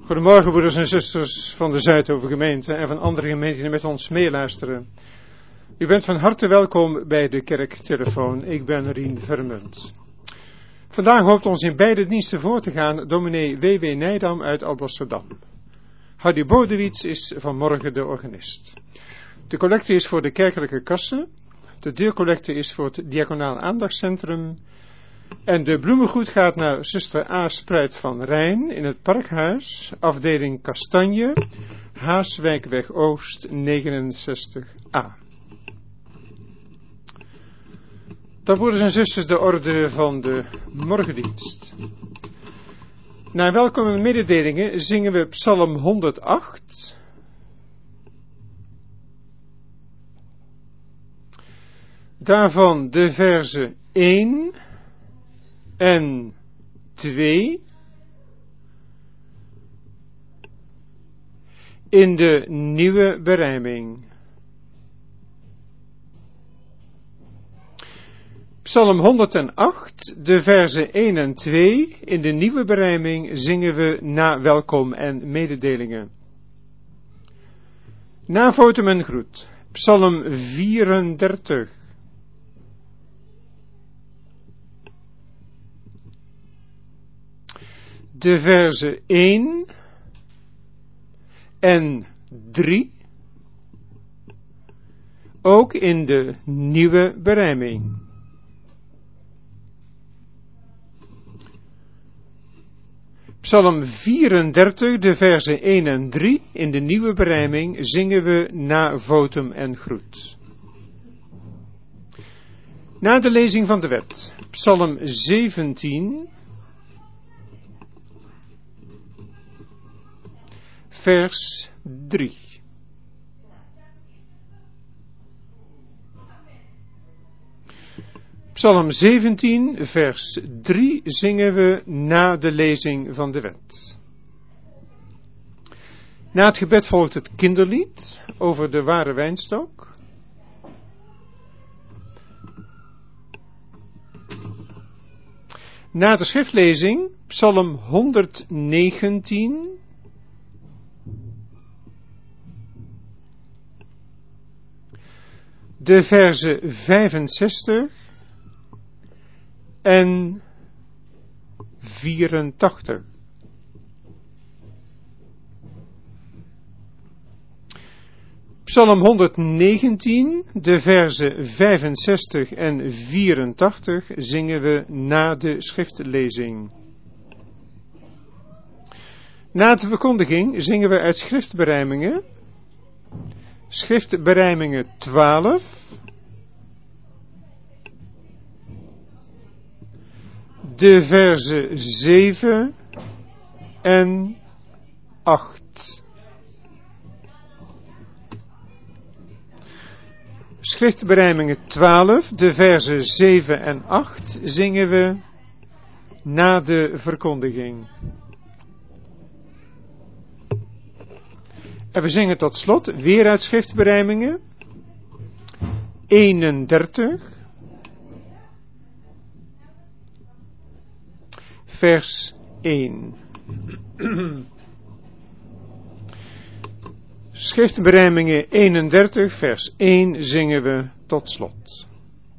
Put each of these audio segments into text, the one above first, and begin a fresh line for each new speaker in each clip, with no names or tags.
Goedemorgen broeders en zusters van de Zuidhoven gemeente en van andere gemeenten die met ons meeluisteren. U bent van harte welkom bij de kerktelefoon. Ik ben Rien Vermunt. Vandaag hoopt ons in beide diensten voor te gaan dominee W.W. Nijdam uit Alblasserdam. Hardy Bodewits is vanmorgen de organist. De collecte is voor de kerkelijke kassen. De deurcollecte is voor het diaconaal aandachtscentrum. En de bloemengoed gaat naar zuster A. Spruit van Rijn in het Parkhuis, afdeling Kastanje, Haaswijkweg Oost 69a. Dan broeders en zusters de orde van de morgendienst. Na welkom en mededelingen zingen we Psalm 108. Daarvan de verzen 1 en 2 in de nieuwe berijming. Psalm 108, de verzen 1 en 2 in de nieuwe berijming zingen we na welkom en mededelingen. Na votum en groet, Psalm 34. De verzen 1 en 3, ook in de nieuwe berijming. Psalm 34, de verzen 1 en 3, in de nieuwe berijming zingen we na votum en groet. Na de lezing van de wet, Psalm 17, vers 3. Psalm 17, vers 3 zingen we na de lezing van de wet. Na het gebed volgt het kinderlied over de ware wijnstok. Na de schriftlezing, Psalm 119, de verzen 65 en 84. Psalm 119, de verzen 65 en 84 zingen we na de schriftlezing. Na de verkondiging zingen we uit schriftberijmingen. Schriftberijmingen 12, de verzen 7 en 8. Schriftberijmingen 12, de verzen 7 en 8 zingen we na de verkondiging. En we zingen tot slot weer uit schriftberijmingen 31, vers 1. Schriftberijmingen 31, vers 1 zingen we tot slot.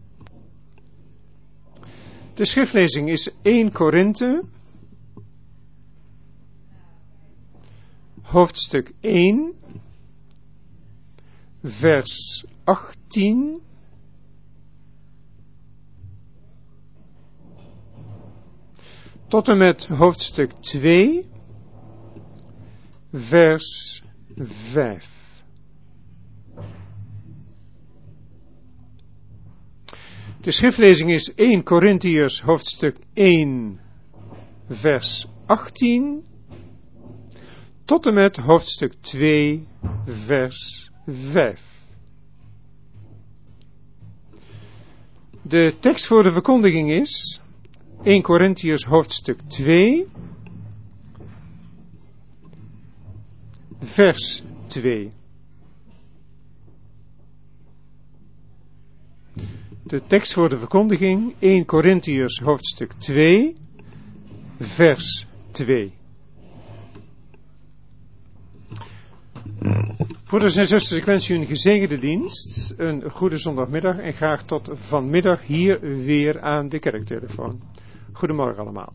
De schriftlezing is 1 Korinthe, hoofdstuk 1, vers 18 tot en met hoofdstuk 2, vers 5. De schriftlezing is 1 Korintiërs hoofdstuk 1, vers 18 tot en met hoofdstuk 2, vers 5. De tekst voor de verkondiging is 1 Korintiërs hoofdstuk 2, vers 2. De tekst voor de verkondiging 1 Korintiërs hoofdstuk 2, vers 2. Broeders en zusters, ik wens u een gezegende dienst, een goede zondagmiddag en graag tot vanmiddag hier weer aan de kerktelefoon. Goedemorgen allemaal.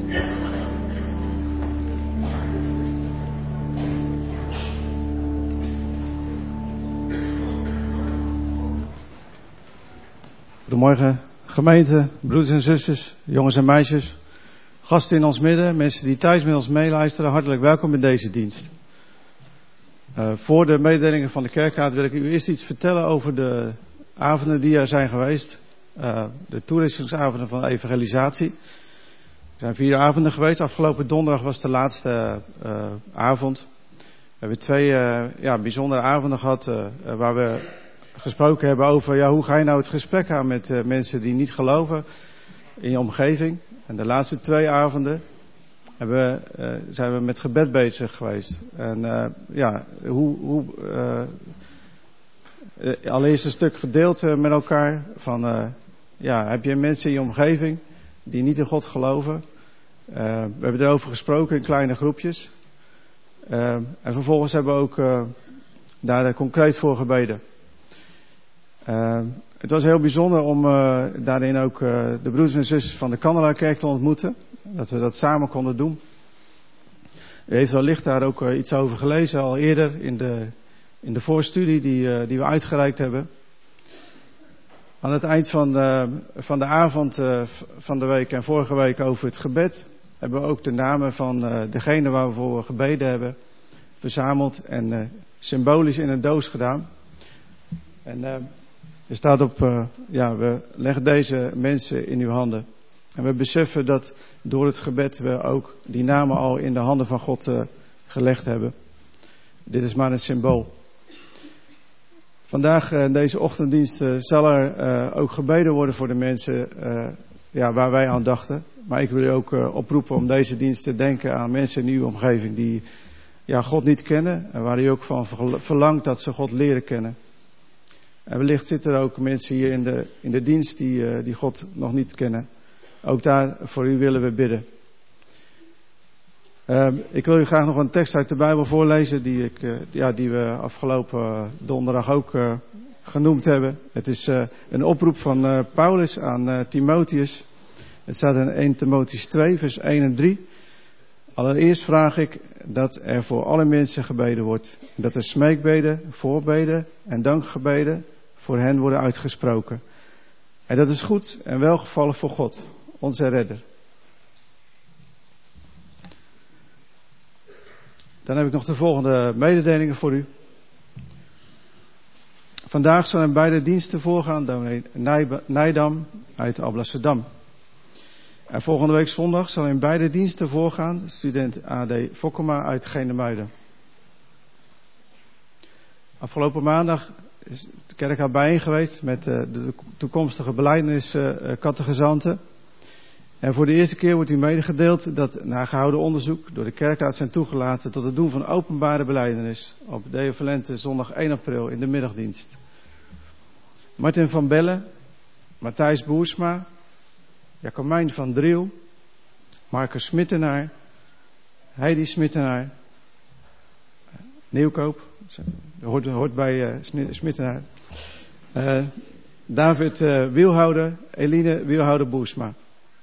Goedemorgen gemeente, broeders en zusters, jongens en meisjes, gasten in ons midden, mensen die thuis met ons meeluisteren, hartelijk welkom in deze dienst. Voor de mededelingen van de kerkraad wil ik u eerst iets vertellen over de avonden die er zijn geweest. De toeristingsavonden van de evangelisatie. Er zijn 4 avonden geweest, afgelopen donderdag was de laatste avond. We hebben 2 bijzondere avonden gehad waar we gesproken hebben over hoe ga je nou het gesprek aan met mensen die niet geloven in je omgeving. En de laatste 2 avonden zijn we met gebed bezig geweest. En allereerst een stuk gedeeld met elkaar van heb je mensen in je omgeving die niet in God geloven. We hebben erover gesproken in kleine groepjes. En vervolgens hebben we ook daar concreet voor gebeden. Het was heel bijzonder om daarin ook de broeders en zusters van de Kandelaarkerk te ontmoeten. Dat we dat samen konden doen. U heeft wellicht daar ook iets over gelezen al eerder in de voorstudie die we uitgereikt hebben. Aan het eind van de avond van de week en vorige week over het gebed hebben we ook de namen van degene waarvoor we gebeden hebben verzameld en symbolisch in een doos gedaan. En er staat op, we leggen deze mensen in uw handen. En we beseffen dat door het gebed we ook die namen al in de handen van God gelegd hebben. Dit is maar een symbool. Vandaag in deze ochtenddienst zal er ook gebeden worden voor de mensen waar wij aan dachten. Maar ik wil u ook oproepen om deze dienst te denken aan mensen in uw omgeving die God niet kennen. En waar u ook van verlangt dat ze God leren kennen. En wellicht zitten er ook mensen hier in de dienst die God nog niet kennen. Ook daar voor u willen we bidden. Ik wil u graag nog een tekst uit de Bijbel voorlezen die we afgelopen donderdag ook genoemd hebben. Het is een oproep van Paulus aan Timotheus. Het staat in 1 Timotheus 2 vers 1 en 3. Allereerst vraag ik dat er voor alle mensen gebeden wordt. Dat er smeekbeden, voorbeden en dankgebeden voor hen worden uitgesproken. En dat is goed en welgevallig voor God, onze redder. Dan heb ik nog de volgende mededelingen voor u. Vandaag zal in beide diensten voorgaan dominee Nijdam uit Alblasserdam. En volgende week zondag zal in beide diensten voorgaan student A.D. Fokkema uit Genemuiden. Afgelopen maandag is de kerk al bijeen geweest met de toekomstige belijdenis-catechizanten. En voor de eerste keer wordt u medegedeeld dat na gehouden onderzoek door de kerkraad zijn toegelaten tot het doen van openbare belijdenis op Deo Volente zondag 1 april in de middagdienst. Martin van Bellen, Matthijs Boersma, Jacomijn van Driel, Marcus Smittenaar, Heidi Smittenaar, Nieuwkoop, hoort bij Smittenaar, David Wielhouder, Eline Wielhouder Boersma.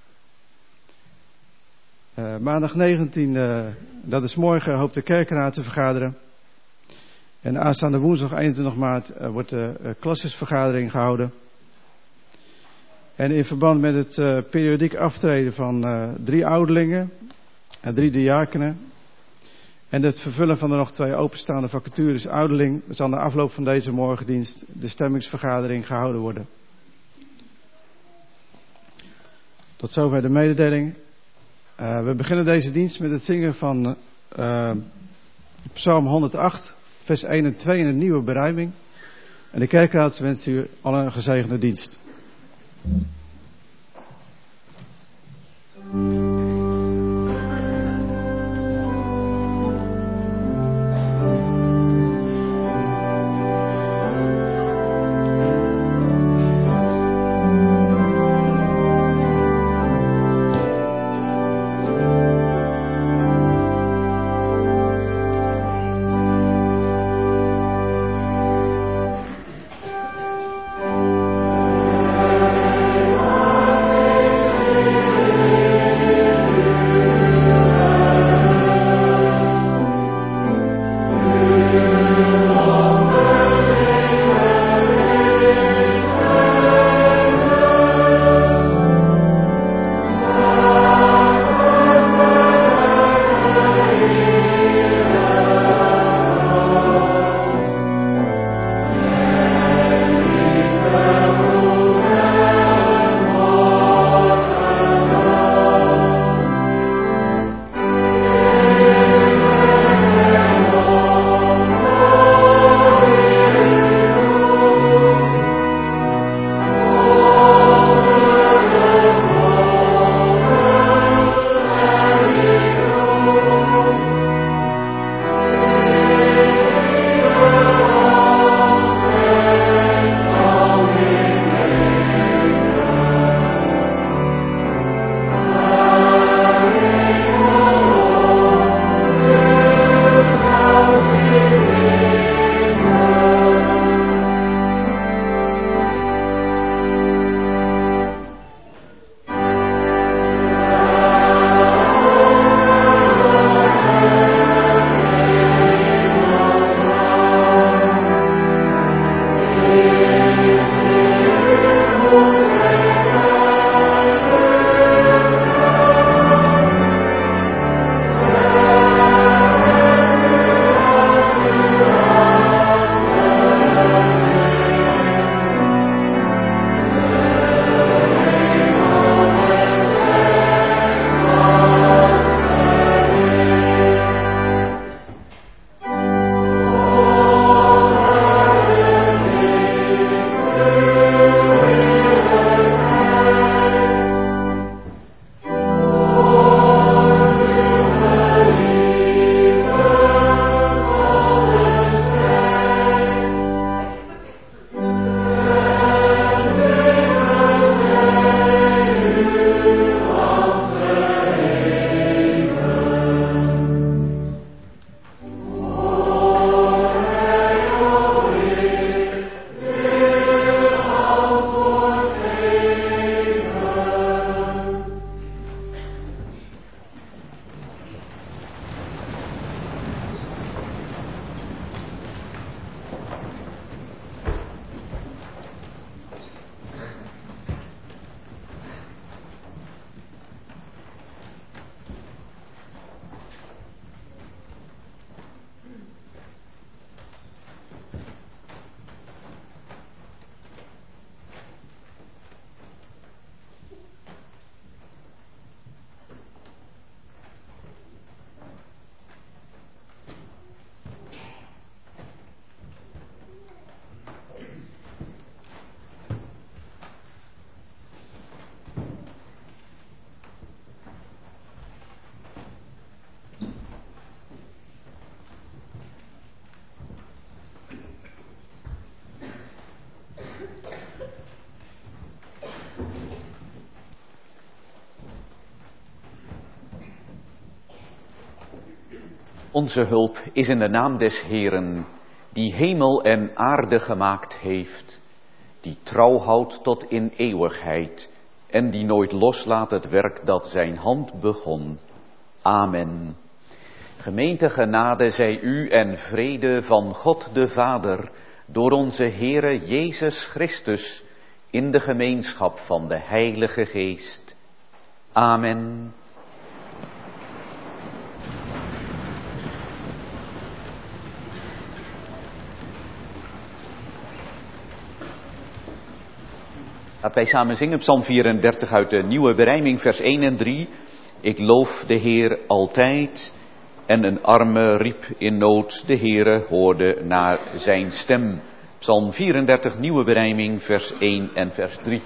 Maandag 19, dat is morgen, hoopt de kerkraad te vergaderen. En aanstaande woensdag 21 maart wordt de klassenvergadering gehouden. En in verband met het periodiek aftreden van 3 ouderlingen en 3 diakenen en het vervullen van de nog 2 openstaande vacatures ouderling zal na afloop van deze morgendienst de stemmingsvergadering gehouden worden. Tot zover de mededeling. We beginnen deze dienst met het zingen van Psalm 108, vers 1 en 2 in de nieuwe berijming. En de kerkraad wenst u allen een gezegende dienst.
Onze hulp is in de naam des Heeren, die hemel en aarde gemaakt heeft, die trouw houdt tot in eeuwigheid en die nooit loslaat het werk dat zijn hand begon. Amen. Gemeente, genade zij u en vrede van God de Vader, door onze Heere Jezus Christus, in de gemeenschap van de Heilige Geest. Amen. Laten wij samen zingen Psalm 34 uit de Nieuwe Berijming, vers 1 en 3. Ik loof de Heer altijd. En een arme riep in nood, de Heere hoorde naar zijn stem. Psalm 34, Nieuwe Berijming, vers 1 en vers 3.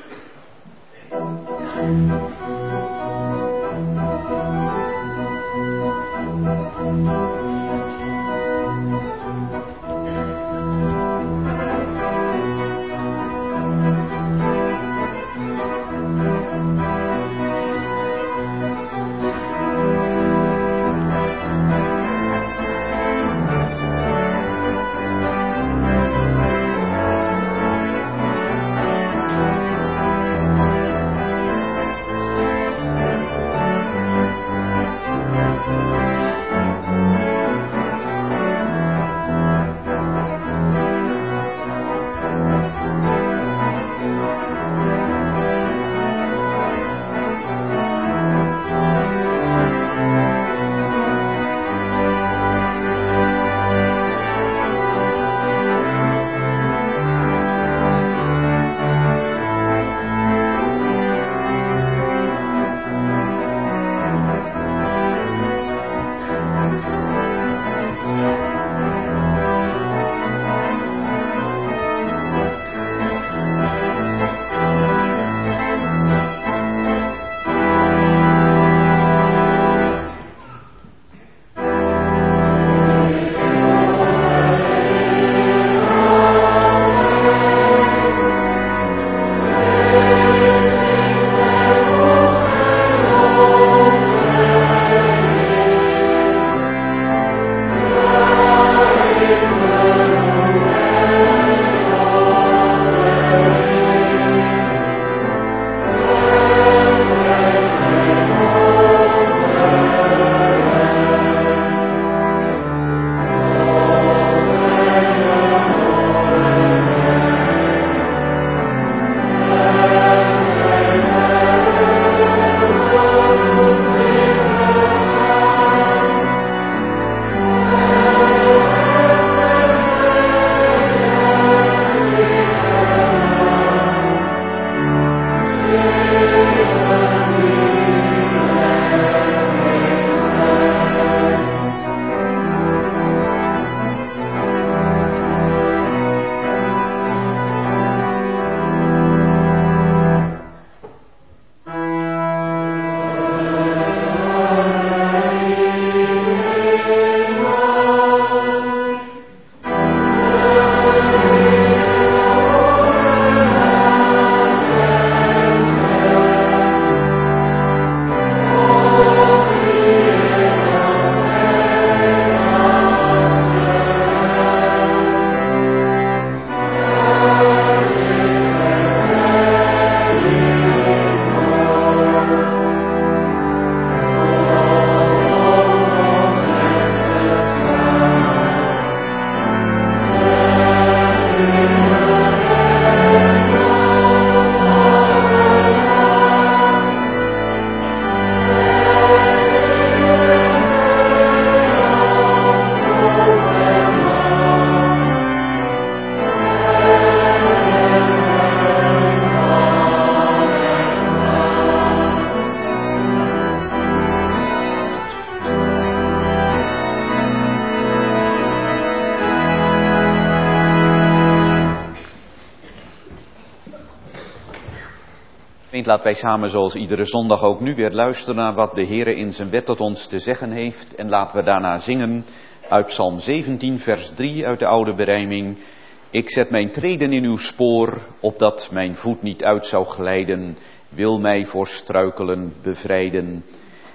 Laten wij samen zoals iedere zondag ook nu weer luisteren naar wat de Heere in zijn wet tot ons te zeggen heeft. En laten we daarna zingen uit Psalm 17 vers 3 uit de oude berijming. Ik zet mijn treden in uw spoor, opdat mijn voet niet uit zou glijden. Wil mij voor struikelen bevrijden.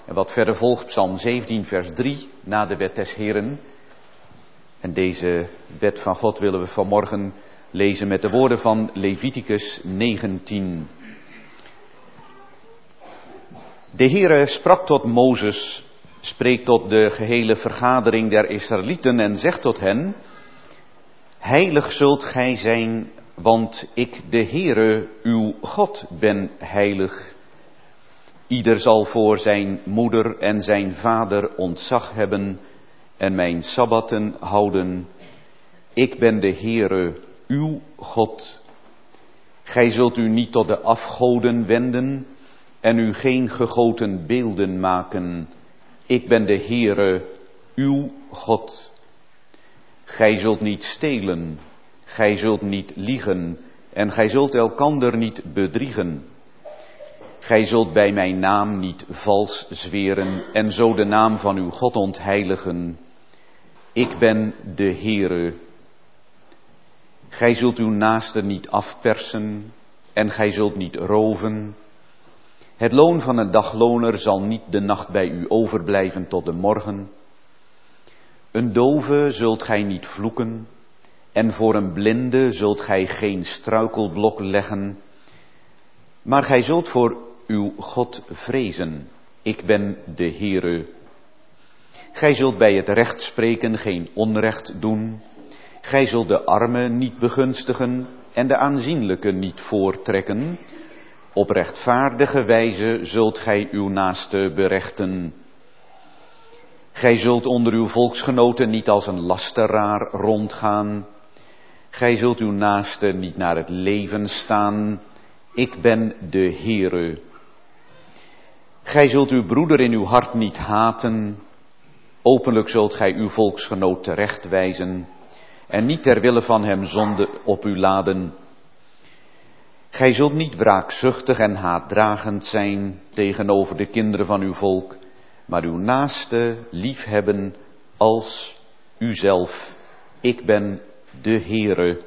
En wat verder volgt, Psalm 17, vers 3, na de wet des Heren. En deze wet van God willen we vanmorgen lezen met de woorden van Leviticus 19. De Heere sprak tot Mozes, spreekt tot de gehele vergadering der Israëlieten en zegt tot hen: Heilig zult gij zijn, want ik, de Heere, uw God, ben heilig. Ieder zal voor zijn moeder en zijn vader ontzag hebben en mijn sabbatten houden. Ik ben de Heere, uw God. Gij zult u niet tot de afgoden wenden en u geen gegoten beelden maken. Ik ben de Heere, uw God. Gij zult niet stelen, gij zult niet liegen en gij zult elkander niet bedriegen. Gij zult bij mijn naam niet vals zweren en zo de naam van uw God ontheiligen. Ik ben de Heere. Gij zult uw naaste niet afpersen en gij zult niet roven. Het loon van een dagloner zal niet de nacht bij u overblijven tot de morgen. Een dove zult gij niet vloeken en voor een blinde zult gij geen struikelblok leggen. Maar gij zult voor uw God vrezen. Ik ben de Heere. Gij zult bij het recht spreken geen onrecht doen. Gij zult de armen niet begunstigen en de aanzienlijken niet voortrekken. Op rechtvaardige wijze zult gij uw naaste berechten. Gij zult onder uw volksgenoten niet als een lasteraar rondgaan. Gij zult uw naaste niet naar het leven staan. Ik ben de Heere. Gij zult uw broeder in uw hart niet haten. Openlijk zult gij uw volksgenoot terechtwijzen en niet ter wille van hem zonde op u laden. Gij zult niet wraakzuchtig en haatdragend zijn tegenover de kinderen van uw volk, maar uw naaste liefhebben als uzelf. Ik ben de Heere.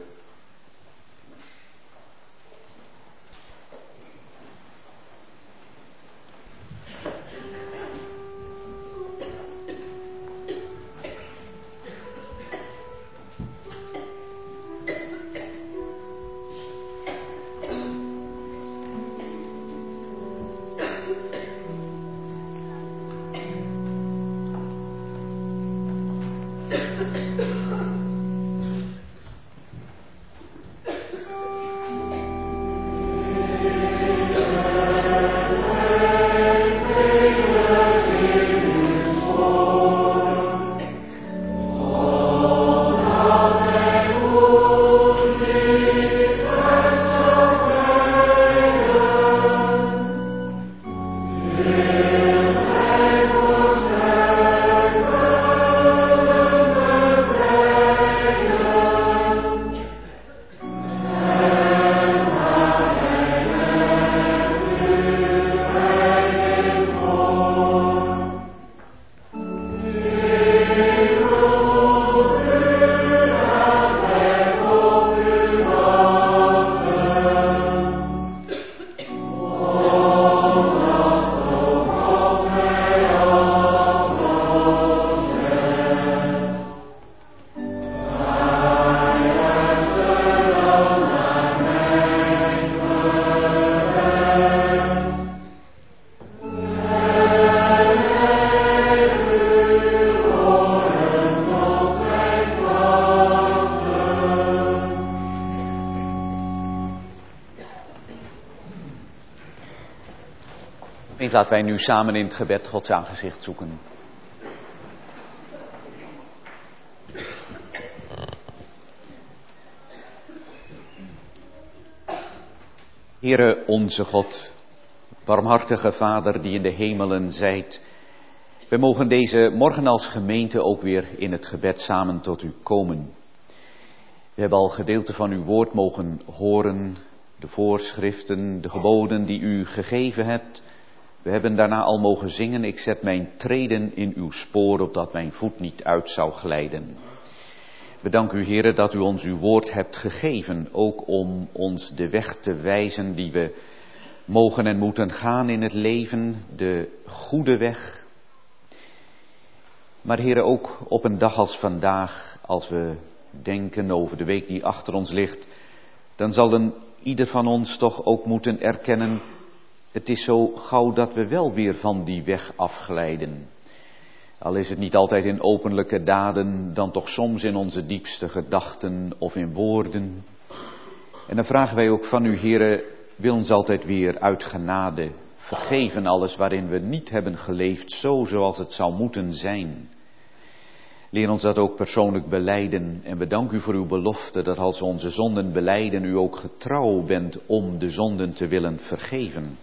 Laten wij nu samen in het gebed Gods aangezicht zoeken. Heere onze God, barmhartige Vader die in de hemelen zijt, we mogen deze morgen als gemeente ook weer in het gebed samen tot u komen. We hebben al gedeelte van uw woord mogen horen, de voorschriften, de geboden die u gegeven hebt. We hebben daarna al mogen zingen, ik zet mijn treden in uw spoor, opdat mijn voet niet uit zou glijden. We danken u, Heere, dat u ons uw woord hebt gegeven, ook om ons de weg te wijzen die we mogen en moeten gaan in het leven, de goede weg. Maar Heere, ook op een dag als vandaag, als we denken over de week die achter ons ligt, dan zal ieder van ons toch ook moeten erkennen, het is zo gauw dat we wel weer van die weg afglijden. Al is het niet altijd in openlijke daden, dan toch soms in onze diepste gedachten of in woorden. En dan vragen wij ook van u, Heere, wil ons altijd weer uit genade vergeven alles waarin we niet hebben geleefd zo zoals het zou moeten zijn. Leer ons dat ook persoonlijk belijden en bedank u voor uw belofte dat als we onze zonden belijden, u ook getrouw bent om de zonden te willen vergeven.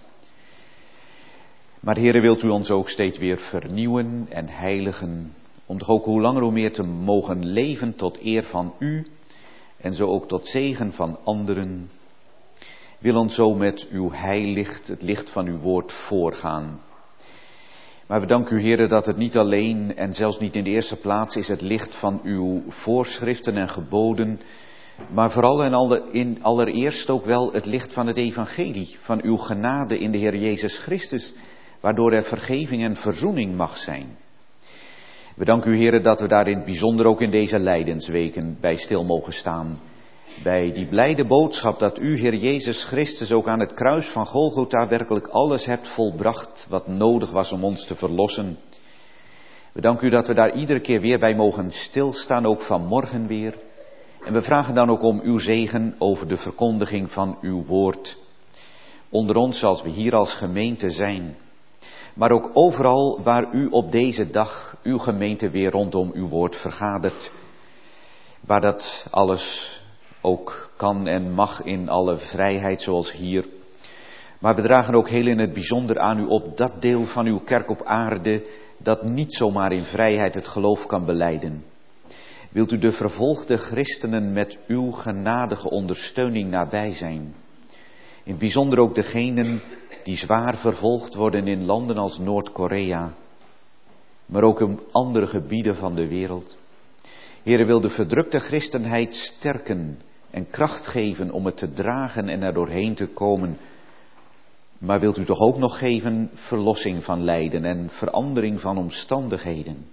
Maar Heere, wilt u ons ook steeds weer vernieuwen en heiligen, om toch ook hoe langer hoe meer te mogen leven tot eer van u en zo ook tot zegen van anderen. Wil ons zo met uw heilicht, het licht van uw woord, voorgaan. Maar we danken u, Heere, dat het niet alleen en zelfs niet in de eerste plaats is het licht van uw voorschriften en geboden, maar vooral en allereerst ook wel het licht van het evangelie, van uw genade in de Heer Jezus Christus, waardoor er vergeving en verzoening mag zijn. We danken u, Heere, dat we daar in het bijzonder ook in deze lijdensweken bij stil mogen staan. Bij die blijde boodschap dat u, Heer Jezus Christus, ook aan het kruis van Golgotha werkelijk alles hebt volbracht wat nodig was om ons te verlossen. We danken u dat we daar iedere keer weer bij mogen stilstaan, ook vanmorgen weer. En we vragen dan ook om uw zegen over de verkondiging van uw woord. Onder ons zoals we hier als gemeente zijn. Maar ook overal waar u op deze dag uw gemeente weer rondom uw woord vergadert. Waar dat alles ook kan en mag in alle vrijheid zoals hier. Maar we dragen ook heel in het bijzonder aan u op dat deel van uw kerk op aarde dat niet zomaar in vrijheid het geloof kan belijden. Wilt u de vervolgde christenen met uw genadige ondersteuning nabij zijn. In het bijzonder ook degenen die zwaar vervolgd worden in landen als Noord-Korea, maar ook in andere gebieden van de wereld. Heere, wil de verdrukte christenheid sterken en kracht geven om het te dragen en er doorheen te komen. Maar wilt u toch ook nog geven verlossing van lijden en verandering van omstandigheden.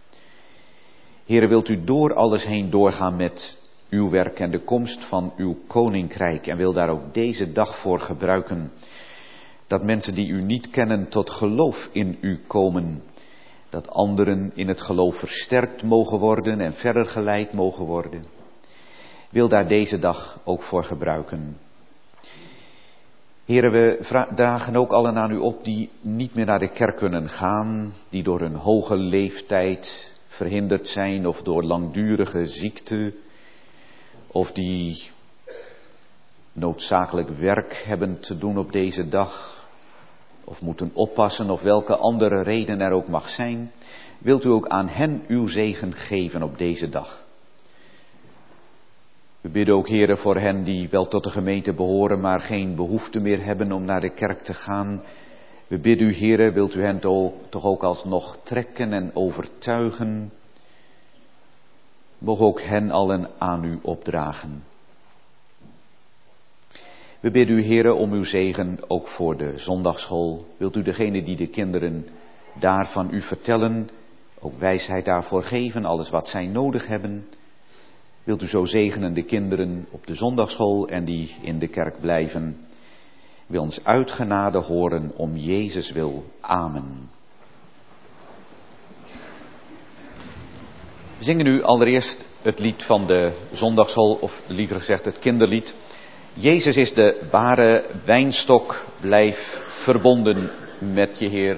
Heere, wilt u door alles heen doorgaan met uw werk en de komst van uw koninkrijk en wil daar ook deze dag voor gebruiken. Dat mensen die u niet kennen tot geloof in u komen. Dat anderen in het geloof versterkt mogen worden en verder geleid mogen worden. Wil daar deze dag ook voor gebruiken. Heren, we dragen ook allen aan u op die niet meer naar de kerk kunnen gaan. Die door hun hoge leeftijd verhinderd zijn of door langdurige ziekte. Of die noodzakelijk werk hebben te doen op deze dag. Of moeten oppassen of welke andere reden er ook mag zijn. Wilt u ook aan hen uw zegen geven op deze dag. We bidden ook, Heere, voor hen die wel tot de gemeente behoren, maar geen behoefte meer hebben om naar de kerk te gaan. We bidden u, Heere, wilt u hen toch ook alsnog trekken en overtuigen. Mogen ook hen allen aan u opdragen. We bidden u, Heere, om uw zegen ook voor de zondagsschool. Wilt u degene die de kinderen daar van u vertellen, ook wijsheid daarvoor geven, alles wat zij nodig hebben. Wilt u zo zegenen de kinderen op de zondagsschool en die in de kerk blijven. Wil ons uit genade horen om Jezus wil. Amen. We zingen nu allereerst het lied van de zondagsschool, of liever gezegd het kinderlied. Jezus is de ware wijnstok, blijf verbonden met je Heer.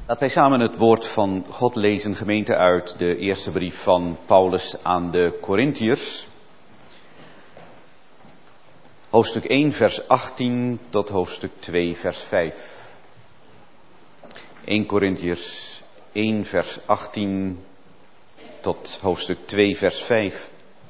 Laten wij samen het woord van God lezen, gemeente, uit de eerste brief van Paulus aan de Korintiërs. Hoofdstuk 1 vers 18 tot hoofdstuk 2 vers 5. 1 Korintiërs 1 vers 18 tot hoofdstuk 2 vers 5.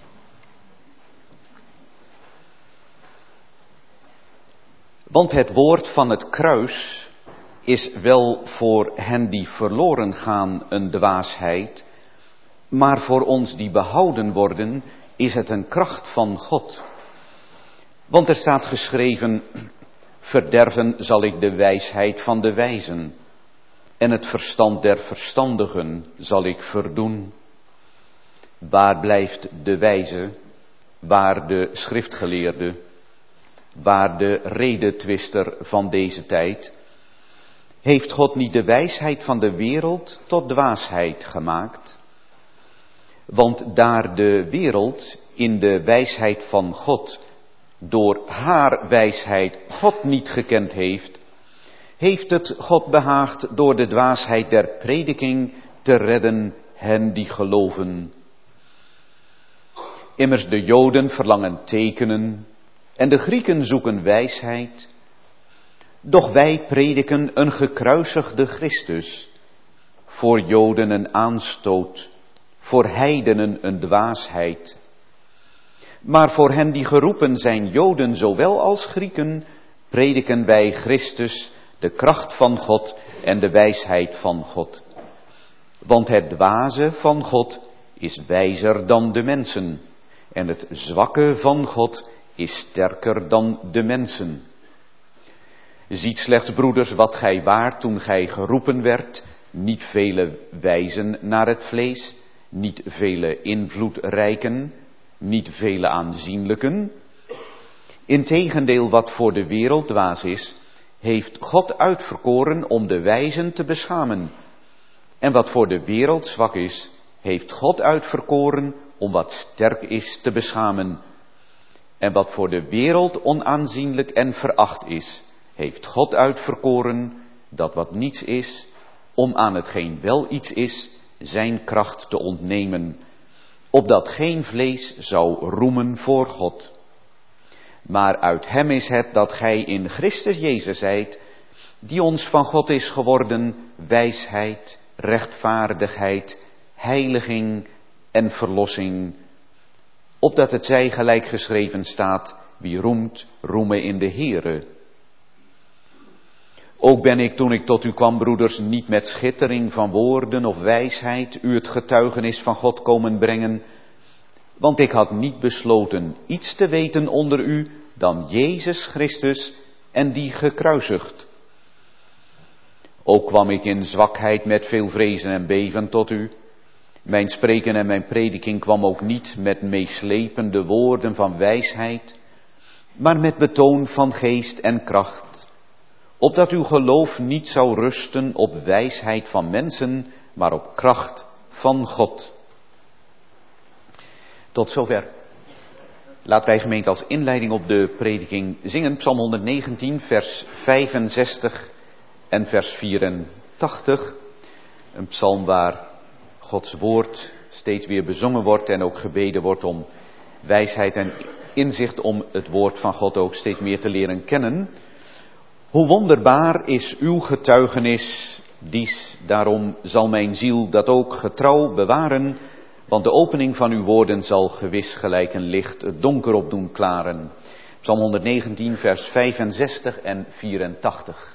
Want het woord van het kruis is wel voor hen die verloren gaan een dwaasheid, maar voor ons die behouden worden is het een kracht van God. Want er staat geschreven, verderven zal ik de wijsheid van de wijzen en het verstand der verstandigen zal ik verdoen. Waar blijft de wijze, waar de schriftgeleerde, waar de redetwister van deze tijd? Heeft God niet de wijsheid van de wereld tot dwaasheid gemaakt? Want daar de wereld in de wijsheid van God door haar wijsheid God niet gekend heeft, heeft het God behaagd door de dwaasheid der prediking te redden hen die geloven. Immers de Joden verlangen tekenen en de Grieken zoeken wijsheid. Doch wij prediken een gekruisigde Christus, voor Joden een aanstoot, voor heidenen een dwaasheid. Maar voor hen die geroepen zijn, Joden zowel als Grieken, prediken wij Christus, de kracht van God en de wijsheid van God. Want het dwaze van God is wijzer dan de mensen, en het zwakke van God is sterker dan de mensen. Ziet slechts, broeders, wat gij waart toen gij geroepen werd, niet vele wijzen naar het vlees, niet vele invloedrijken, niet vele aanzienlijken. Integendeel, wat voor de wereld dwaas is, heeft God uitverkoren om de wijzen te beschamen. En wat voor de wereld zwak is, heeft God uitverkoren om wat sterk is te beschamen. En wat voor de wereld onaanzienlijk en veracht is, heeft God uitverkoren, dat wat niets is, om aan hetgeen wel iets is, zijn kracht te ontnemen, opdat geen vlees zou roemen voor God. Maar uit hem is het dat gij in Christus Jezus zijt, die ons van God is geworden, wijsheid, rechtvaardigheid, heiliging en verlossing, opdat het zij gelijk geschreven staat, wie roemt, roeme in de Heere. Ook ben ik, toen ik tot u kwam, broeders, niet met schittering van woorden of wijsheid u het getuigenis van God komen brengen, want ik had niet besloten iets te weten onder u dan Jezus Christus en die gekruisigd. Ook kwam ik in zwakheid met veel vrezen en beven tot u. Mijn spreken en mijn prediking kwam ook niet met meeslepende woorden van wijsheid, maar met betoon van geest en kracht, opdat uw geloof niet zou rusten op wijsheid van mensen, maar op kracht van God. Tot zover. Laten wij, gemeente, als inleiding op de prediking zingen Psalm 119, vers 65 en vers 84. Een psalm waar Gods woord steeds weer bezongen wordt en ook gebeden wordt om wijsheid en inzicht om het woord van God ook steeds meer te leren kennen. Hoe wonderbaar is uw getuigenis, dies, daarom zal mijn ziel dat ook getrouw bewaren, want de opening van uw woorden zal gewis gelijk een licht het donker op doen klaren. Psalm 119, vers 65 en 84.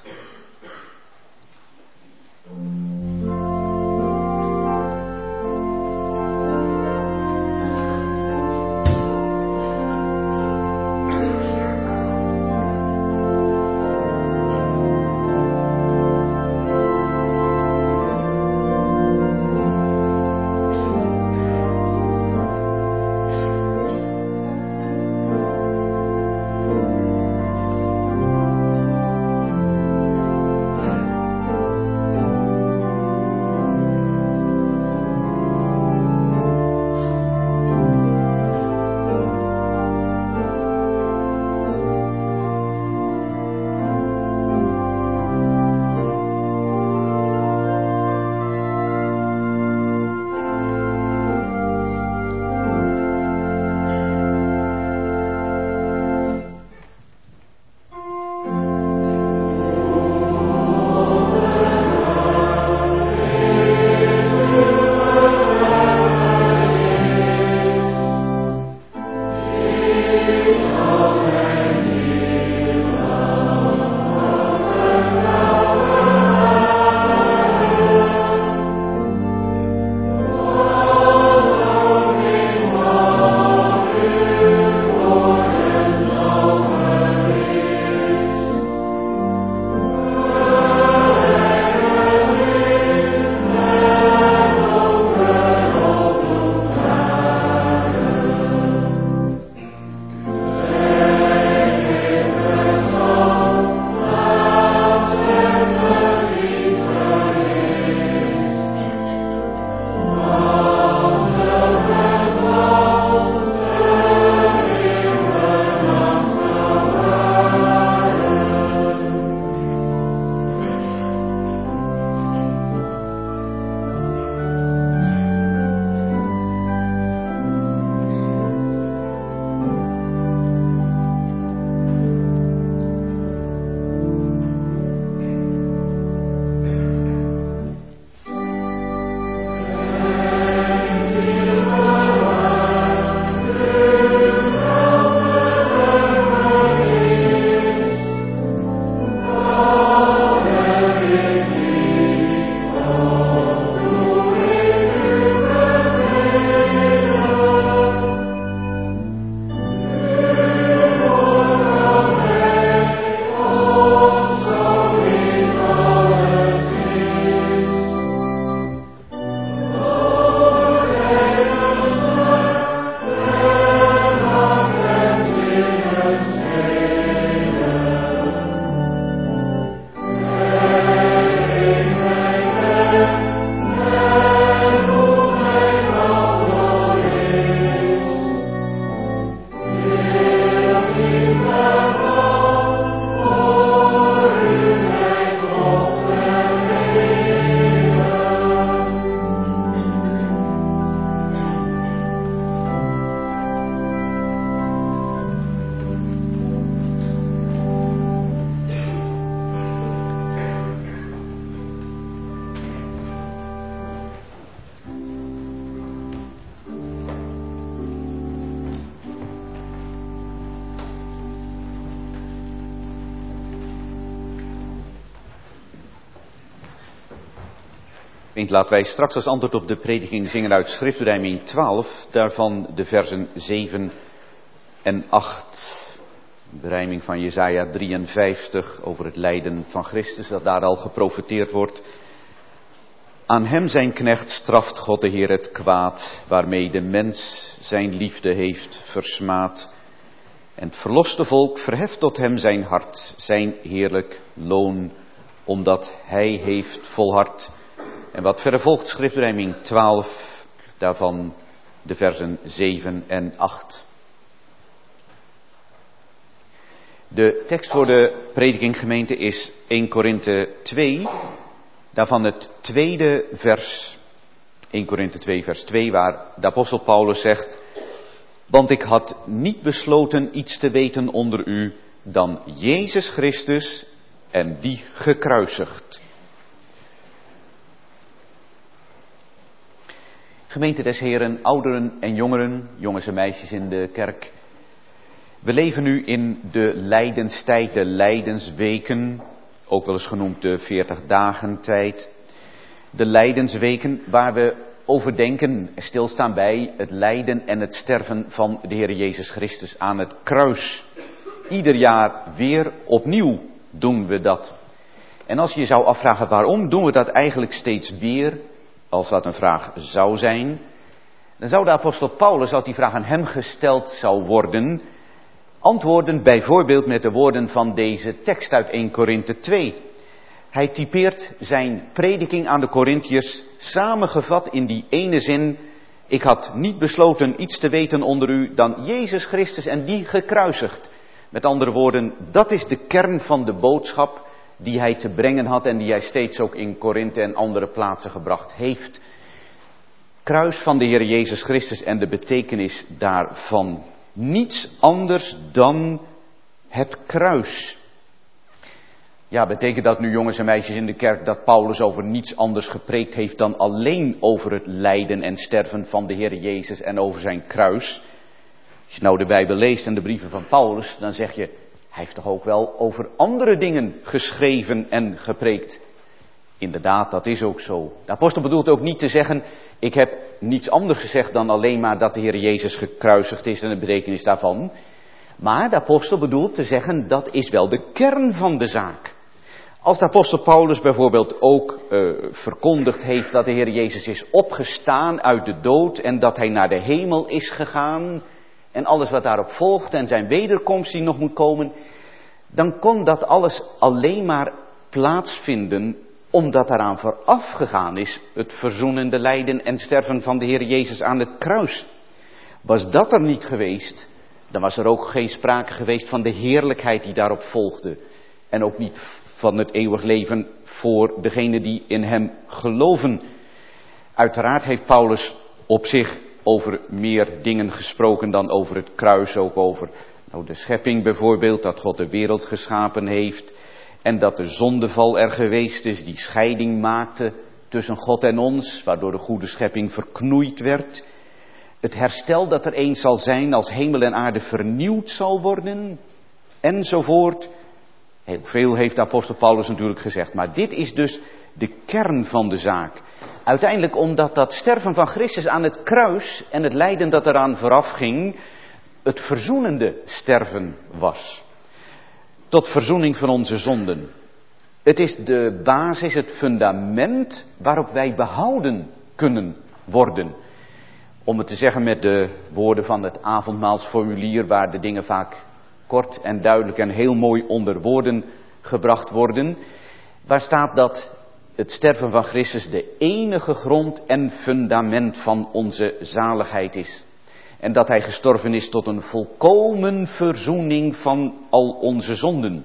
Laten wij straks als antwoord op de prediking zingen uit schriftbedrijving 12, daarvan de versen 7 en 8. De rijming van Jesaja 53 over het lijden van Christus, dat daar al geprofeteerd wordt. Aan hem zijn knecht straft God de Heer het kwaad, waarmee de mens zijn liefde heeft versmaad. En het verloste volk verheft tot hem zijn hart, zijn heerlijk loon, omdat hij heeft volhard. En wat verder volgt, schriftrijming 12, daarvan de versen 7 en 8. De tekst voor de predikinggemeente is 1 Korinthe 2, daarvan het tweede vers. 1 Korinthe 2 vers 2, waar de apostel Paulus zegt: want ik had niet besloten iets te weten onder u dan Jezus Christus en die gekruisigd. Gemeente des Heren, ouderen en jongeren, jongens en meisjes in de kerk. We leven nu in de lijdenstijd, de lijdensweken, ook wel eens genoemd de 40 dagen tijd. De lijdensweken waar we over denken en stilstaan bij het lijden en het sterven van de Heer Jezus Christus aan het kruis. Ieder jaar weer opnieuw doen we dat. En als je je zou afvragen waarom doen we dat eigenlijk steeds weer, als dat een vraag zou zijn, dan zou de apostel Paulus, als die vraag aan hem gesteld zou worden, antwoorden bijvoorbeeld met de woorden van deze tekst uit 1 Korinthe 2. Hij typeert zijn prediking aan de Korinthiërs samengevat in die ene zin: ik had niet besloten iets te weten onder u dan Jezus Christus en die gekruisigd. Met andere woorden, dat is de kern van de boodschap die hij te brengen had en die hij steeds ook in Korinthe en andere plaatsen gebracht heeft. Kruis van de Heer Jezus Christus en de betekenis daarvan. Niets anders dan het kruis. Ja, betekent dat nu, jongens en meisjes in de kerk, dat Paulus over niets anders gepreekt heeft dan alleen over het lijden en sterven van de Heer Jezus en over zijn kruis? Als je nou de Bijbel leest en de brieven van Paulus, dan zeg je, hij heeft toch ook wel over andere dingen geschreven en gepreekt. Inderdaad, dat is ook zo. De apostel bedoelt ook niet te zeggen, ik heb niets anders gezegd dan alleen maar dat de Heer Jezus gekruisigd is en de betekenis daarvan. Maar de apostel bedoelt te zeggen, dat is wel de kern van de zaak. Als de apostel Paulus bijvoorbeeld ook verkondigd heeft dat de Heer Jezus is opgestaan uit de dood en dat hij naar de hemel is gegaan en alles wat daarop volgt en zijn wederkomst die nog moet komen, dan kon dat alles alleen maar plaatsvinden omdat daaraan vooraf gegaan is het verzoenende lijden en sterven van de Heer Jezus aan het kruis. Was dat er niet geweest, dan was er ook geen sprake geweest van de heerlijkheid die daarop volgde. En ook niet van het eeuwig leven voor degenen die in hem geloven. Uiteraard heeft Paulus op zich over meer dingen gesproken dan over het kruis. Ook over de schepping bijvoorbeeld, dat God de wereld geschapen heeft. En dat de zondeval er geweest is die scheiding maakte tussen God en ons, waardoor de goede schepping verknoeid werd. Het herstel dat er eens zal zijn als hemel en aarde vernieuwd zal worden, enzovoort. Heel veel heeft de apostel Paulus natuurlijk gezegd, maar dit is dus de kern van de zaak. Uiteindelijk omdat dat sterven van Christus aan het kruis en het lijden dat eraan vooraf ging, het verzoenende sterven was. Tot verzoening van onze zonden. Het is de basis, het fundament waarop wij behouden kunnen worden. Om het te zeggen met de woorden van het avondmaalsformulier, waar de dingen vaak kort en duidelijk en heel mooi onder woorden gebracht worden. Waar staat dat het sterven van Christus de enige grond en fundament van onze zaligheid is. En dat hij gestorven is tot een volkomen verzoening van al onze zonden.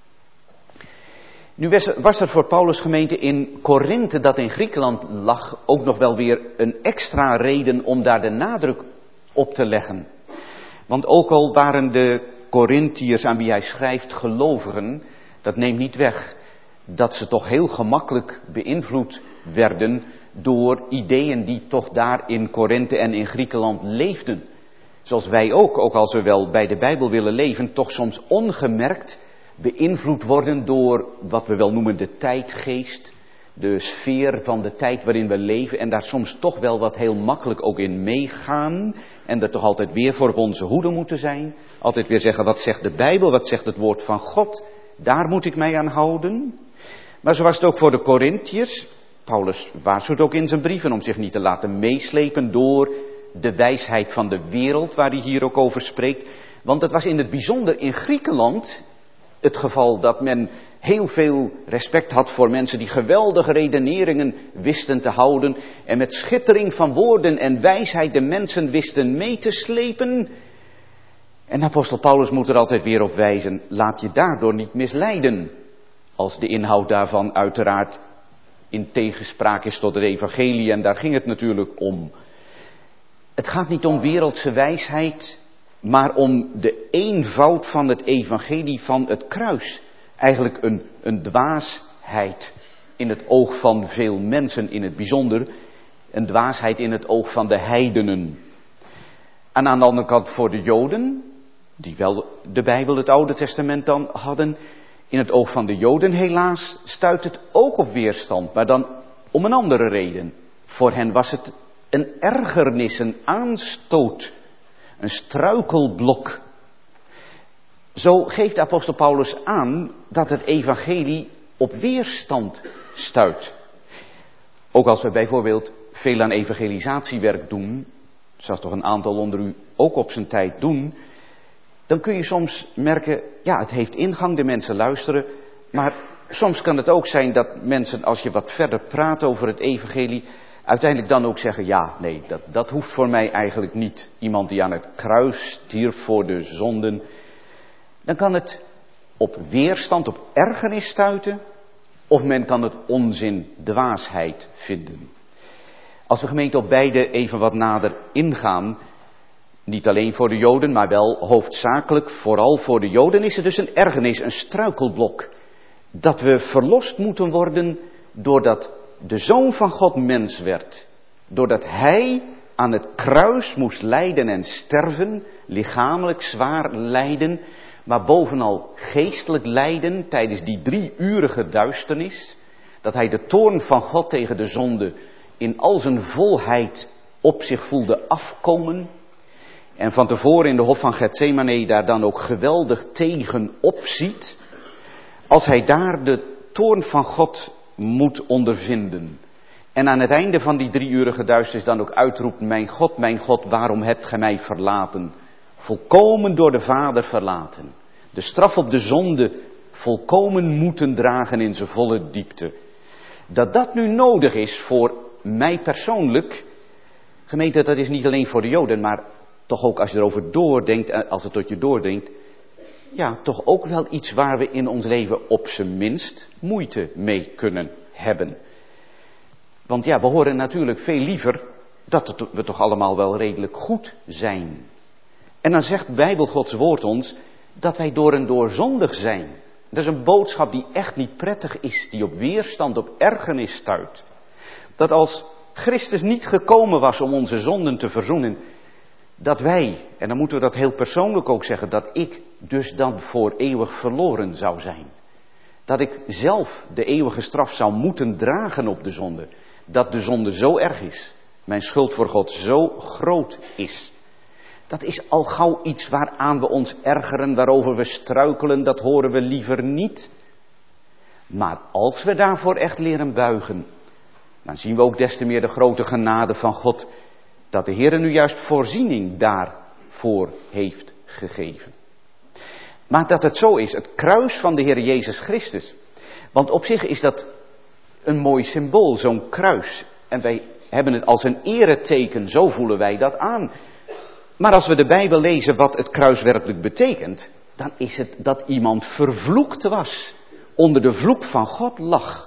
Nu was er voor Paulus' gemeente in Korinthe, dat in Griekenland lag, ook nog wel weer een extra reden om daar de nadruk op te leggen. Want ook al waren de Korinthiërs aan wie hij schrijft gelovigen, dat neemt niet weg dat ze toch heel gemakkelijk beïnvloed werden door ideeën die toch daar in Korinthe en in Griekenland leefden. Zoals wij ook als we wel bij de Bijbel willen leven, toch soms ongemerkt beïnvloed worden door wat we wel noemen de tijdgeest. de sfeer van de tijd waarin we leven en daar soms toch wel wat heel makkelijk ook in meegaan en er toch altijd weer voor op onze hoede moeten zijn. Altijd weer zeggen, wat zegt de Bijbel, wat zegt het woord van God, daar moet ik mij aan houden. Maar zo was het ook voor de Korintiërs. Paulus waarschuwt ook in zijn brieven om zich niet te laten meeslepen door de wijsheid van de wereld waar hij hier ook over spreekt. Want het was in het bijzonder in Griekenland het geval dat men heel veel respect had voor mensen die geweldige redeneringen wisten te houden en met schittering van woorden en wijsheid de mensen wisten mee te slepen. En apostel Paulus moet er altijd weer op wijzen, laat je daardoor niet misleiden, als de inhoud daarvan uiteraard in tegenspraak is tot het evangelie en daar ging het natuurlijk om. Het gaat niet om wereldse wijsheid, maar om de eenvoud van het evangelie van het kruis. Eigenlijk een dwaasheid in het oog van veel mensen in het bijzonder. Een dwaasheid in het oog van de heidenen. En aan de andere kant voor de Joden, die wel de Bijbel, het Oude Testament dan hadden. In het oog van de Joden helaas stuit het ook op weerstand, maar dan om een andere reden. Voor hen was het een ergernis, een aanstoot, een struikelblok. Zo geeft apostel Paulus aan dat het evangelie op weerstand stuit. Ook als we bijvoorbeeld veel aan evangelisatiewerk doen, zoals toch een aantal onder u ook op zijn tijd doen, dan kun je soms merken, ja, het heeft ingang, de mensen luisteren, maar soms kan het ook zijn dat mensen, als je wat verder praat over het evangelie, uiteindelijk dan ook zeggen, ja, nee, dat hoeft voor mij eigenlijk niet. Iemand die aan het kruis stierf voor de zonden. Dan kan het op weerstand, op ergernis stuiten, of men kan het onzin, dwaasheid vinden. Als we gemeente op beide even wat nader ingaan, niet alleen voor de Joden, maar wel hoofdzakelijk, vooral voor de Joden, is het dus een ergernis, een struikelblok. Dat we verlost moeten worden doordat de Zoon van God mens werd. Doordat Hij aan het kruis moest lijden en sterven, lichamelijk zwaar lijden, maar bovenal geestelijk lijden tijdens die 3-urige duisternis. Dat Hij de toorn van God tegen de zonde in al zijn volheid op zich voelde afkomen. En van tevoren in de hof van Getsemane daar dan ook geweldig tegen opziet. Als hij daar de toorn van God moet ondervinden. En aan het einde van die 3-urige duisternis dan ook uitroept, mijn God, waarom hebt gij mij verlaten? Volkomen door de Vader verlaten. De straf op de zonde volkomen moeten dragen in zijn volle diepte. Dat dat nu nodig is voor mij persoonlijk, gemeente, dat is niet alleen voor de Joden, maar toch ook als je erover doordenkt, als het tot je doordenkt, ja, toch ook wel iets waar we in ons leven op zijn minst moeite mee kunnen hebben. Want ja, we horen natuurlijk veel liever dat we toch allemaal wel redelijk goed zijn. En dan zegt Bijbel, Gods woord ons, dat wij door en door zondig zijn. Dat is een boodschap die echt niet prettig is, die op weerstand, op ergernis stuit. Dat als Christus niet gekomen was om onze zonden te verzoenen, dat wij, en dan moeten we dat heel persoonlijk ook zeggen, dat ik dus dan voor eeuwig verloren zou zijn. Dat ik zelf de eeuwige straf zou moeten dragen op de zonde. Dat de zonde zo erg is, mijn schuld voor God zo groot is. Dat is al gauw iets waaraan we ons ergeren, waarover we struikelen, dat horen we liever niet. Maar als we daarvoor echt leren buigen, dan zien we ook des te meer de grote genade van God, dat de Heer nu juist voorziening daarvoor heeft gegeven. Maar dat het zo is, het kruis van de Heer Jezus Christus. Want op zich is dat een mooi symbool, zo'n kruis. En wij hebben het als een ereteken, zo voelen wij dat aan. Maar als we de Bijbel lezen wat het kruis werkelijk betekent, dan is het dat iemand vervloekt was, onder de vloek van God lag.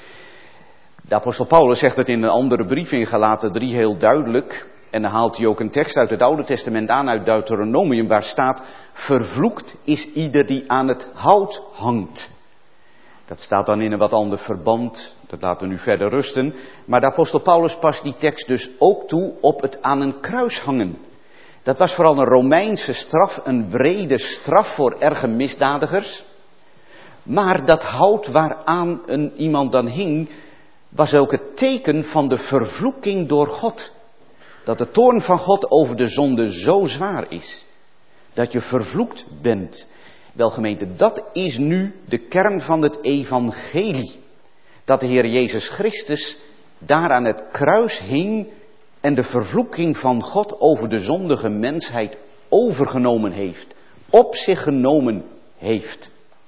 De apostel Paulus zegt het in een andere brief in Galaten 3 heel duidelijk. En dan haalt hij ook een tekst uit het Oude Testament aan, uit Deuteronomium, waar staat, vervloekt is ieder die aan het hout hangt. Dat staat dan in een wat ander verband, dat laten we nu verder rusten. Maar de apostel Paulus past die tekst dus ook toe op het aan een kruis hangen. Dat was vooral een Romeinse straf, een wrede straf voor erge misdadigers. Maar dat hout waaraan iemand dan hing, was ook het teken van de vervloeking door God. Dat de toorn van God over de zonde zo zwaar is. Dat je vervloekt bent. Wel gemeente, dat is nu de kern van het evangelie. Dat de Heer Jezus Christus daar aan het kruis hing en de vervloeking van God over de zondige mensheid overgenomen heeft. Op zich genomen heeft.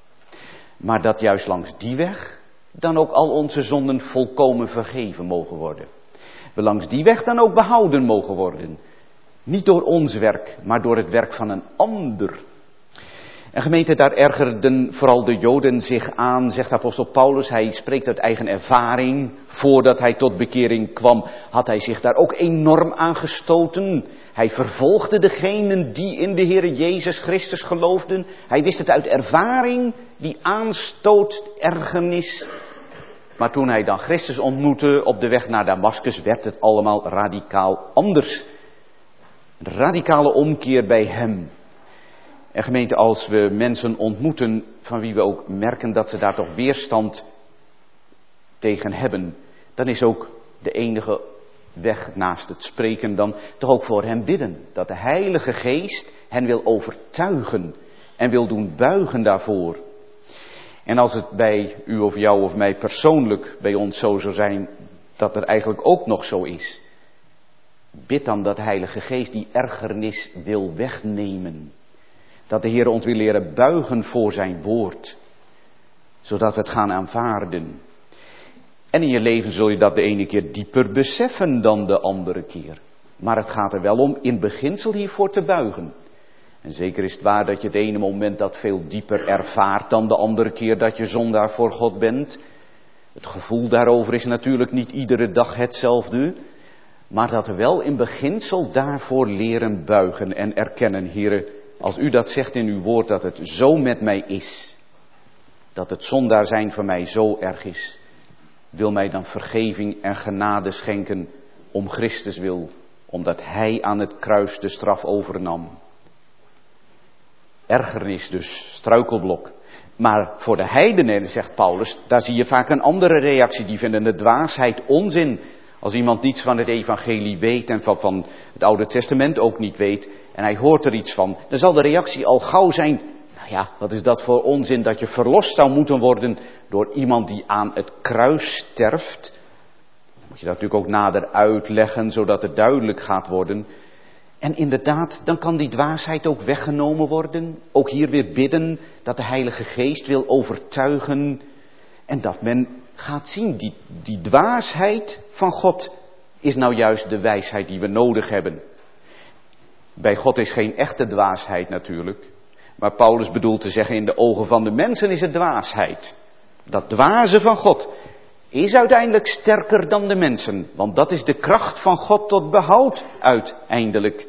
Maar dat juist langs die weg dan ook al onze zonden volkomen vergeven mogen worden. We langs die weg dan ook behouden mogen worden. Niet door ons werk, maar door het werk van een ander. En gemeente, daar ergerden vooral de Joden zich aan, zegt apostel Paulus. Hij spreekt uit eigen ervaring. Voordat hij tot bekering kwam, had hij zich daar ook enorm aan gestoten. Hij vervolgde degenen die in de Heer Jezus Christus geloofden. Hij wist het uit ervaring, die aanstoot, ergernis. Maar toen hij dan Christus ontmoette op de weg naar Damaskus, werd het allemaal radicaal anders. Een radicale omkeer bij hem. En gemeente, als we mensen ontmoeten van wie we ook merken dat ze daar toch weerstand tegen hebben, dan is ook de enige weg naast het spreken dan toch ook voor hen bidden. Dat de Heilige Geest hen wil overtuigen en wil doen buigen daarvoor. En als het bij u of jou of mij persoonlijk bij ons zo zou zijn dat het eigenlijk ook nog zo is, bid dan dat de Heilige Geest die ergernis wil wegnemen. Dat de Heer ons wil leren buigen voor zijn woord. Zodat we het gaan aanvaarden. En in je leven zul je dat de ene keer dieper beseffen dan de andere keer. Maar het gaat er wel om in beginsel hiervoor te buigen. En zeker is het waar dat je het ene moment dat veel dieper ervaart dan de andere keer dat je zondaar voor God bent. Het gevoel daarover is natuurlijk niet iedere dag hetzelfde. Maar dat we wel in beginsel daarvoor leren buigen en erkennen, Heere, als u dat zegt in uw woord dat het zo met mij is. Dat het zondaar zijn voor mij zo erg is. Wil mij dan vergeving en genade schenken om Christus wil. Omdat hij aan het kruis de straf overnam. Ergernis dus, struikelblok. Maar voor de heidenen, zegt Paulus, daar zie je vaak een andere reactie. Die vinden het dwaasheid, onzin. Als iemand niets van het evangelie weet en van het Oude Testament ook niet weet en hij hoort er iets van, dan zal de reactie al gauw zijn, nou ja, wat is dat voor onzin dat je verlost zou moeten worden door iemand die aan het kruis sterft. Dan moet je dat natuurlijk ook nader uitleggen, zodat het duidelijk gaat worden. En inderdaad, dan kan die dwaasheid ook weggenomen worden. Ook hier weer bidden dat de Heilige Geest wil overtuigen en dat men gaat zien, die dwaasheid van God is nou juist de wijsheid die we nodig hebben. Bij God is geen echte dwaasheid natuurlijk. Maar Paulus bedoelt te zeggen, in de ogen van de mensen is het dwaasheid. Dat dwaze van God is uiteindelijk sterker dan de mensen. Want dat is de kracht van God tot behoud uiteindelijk.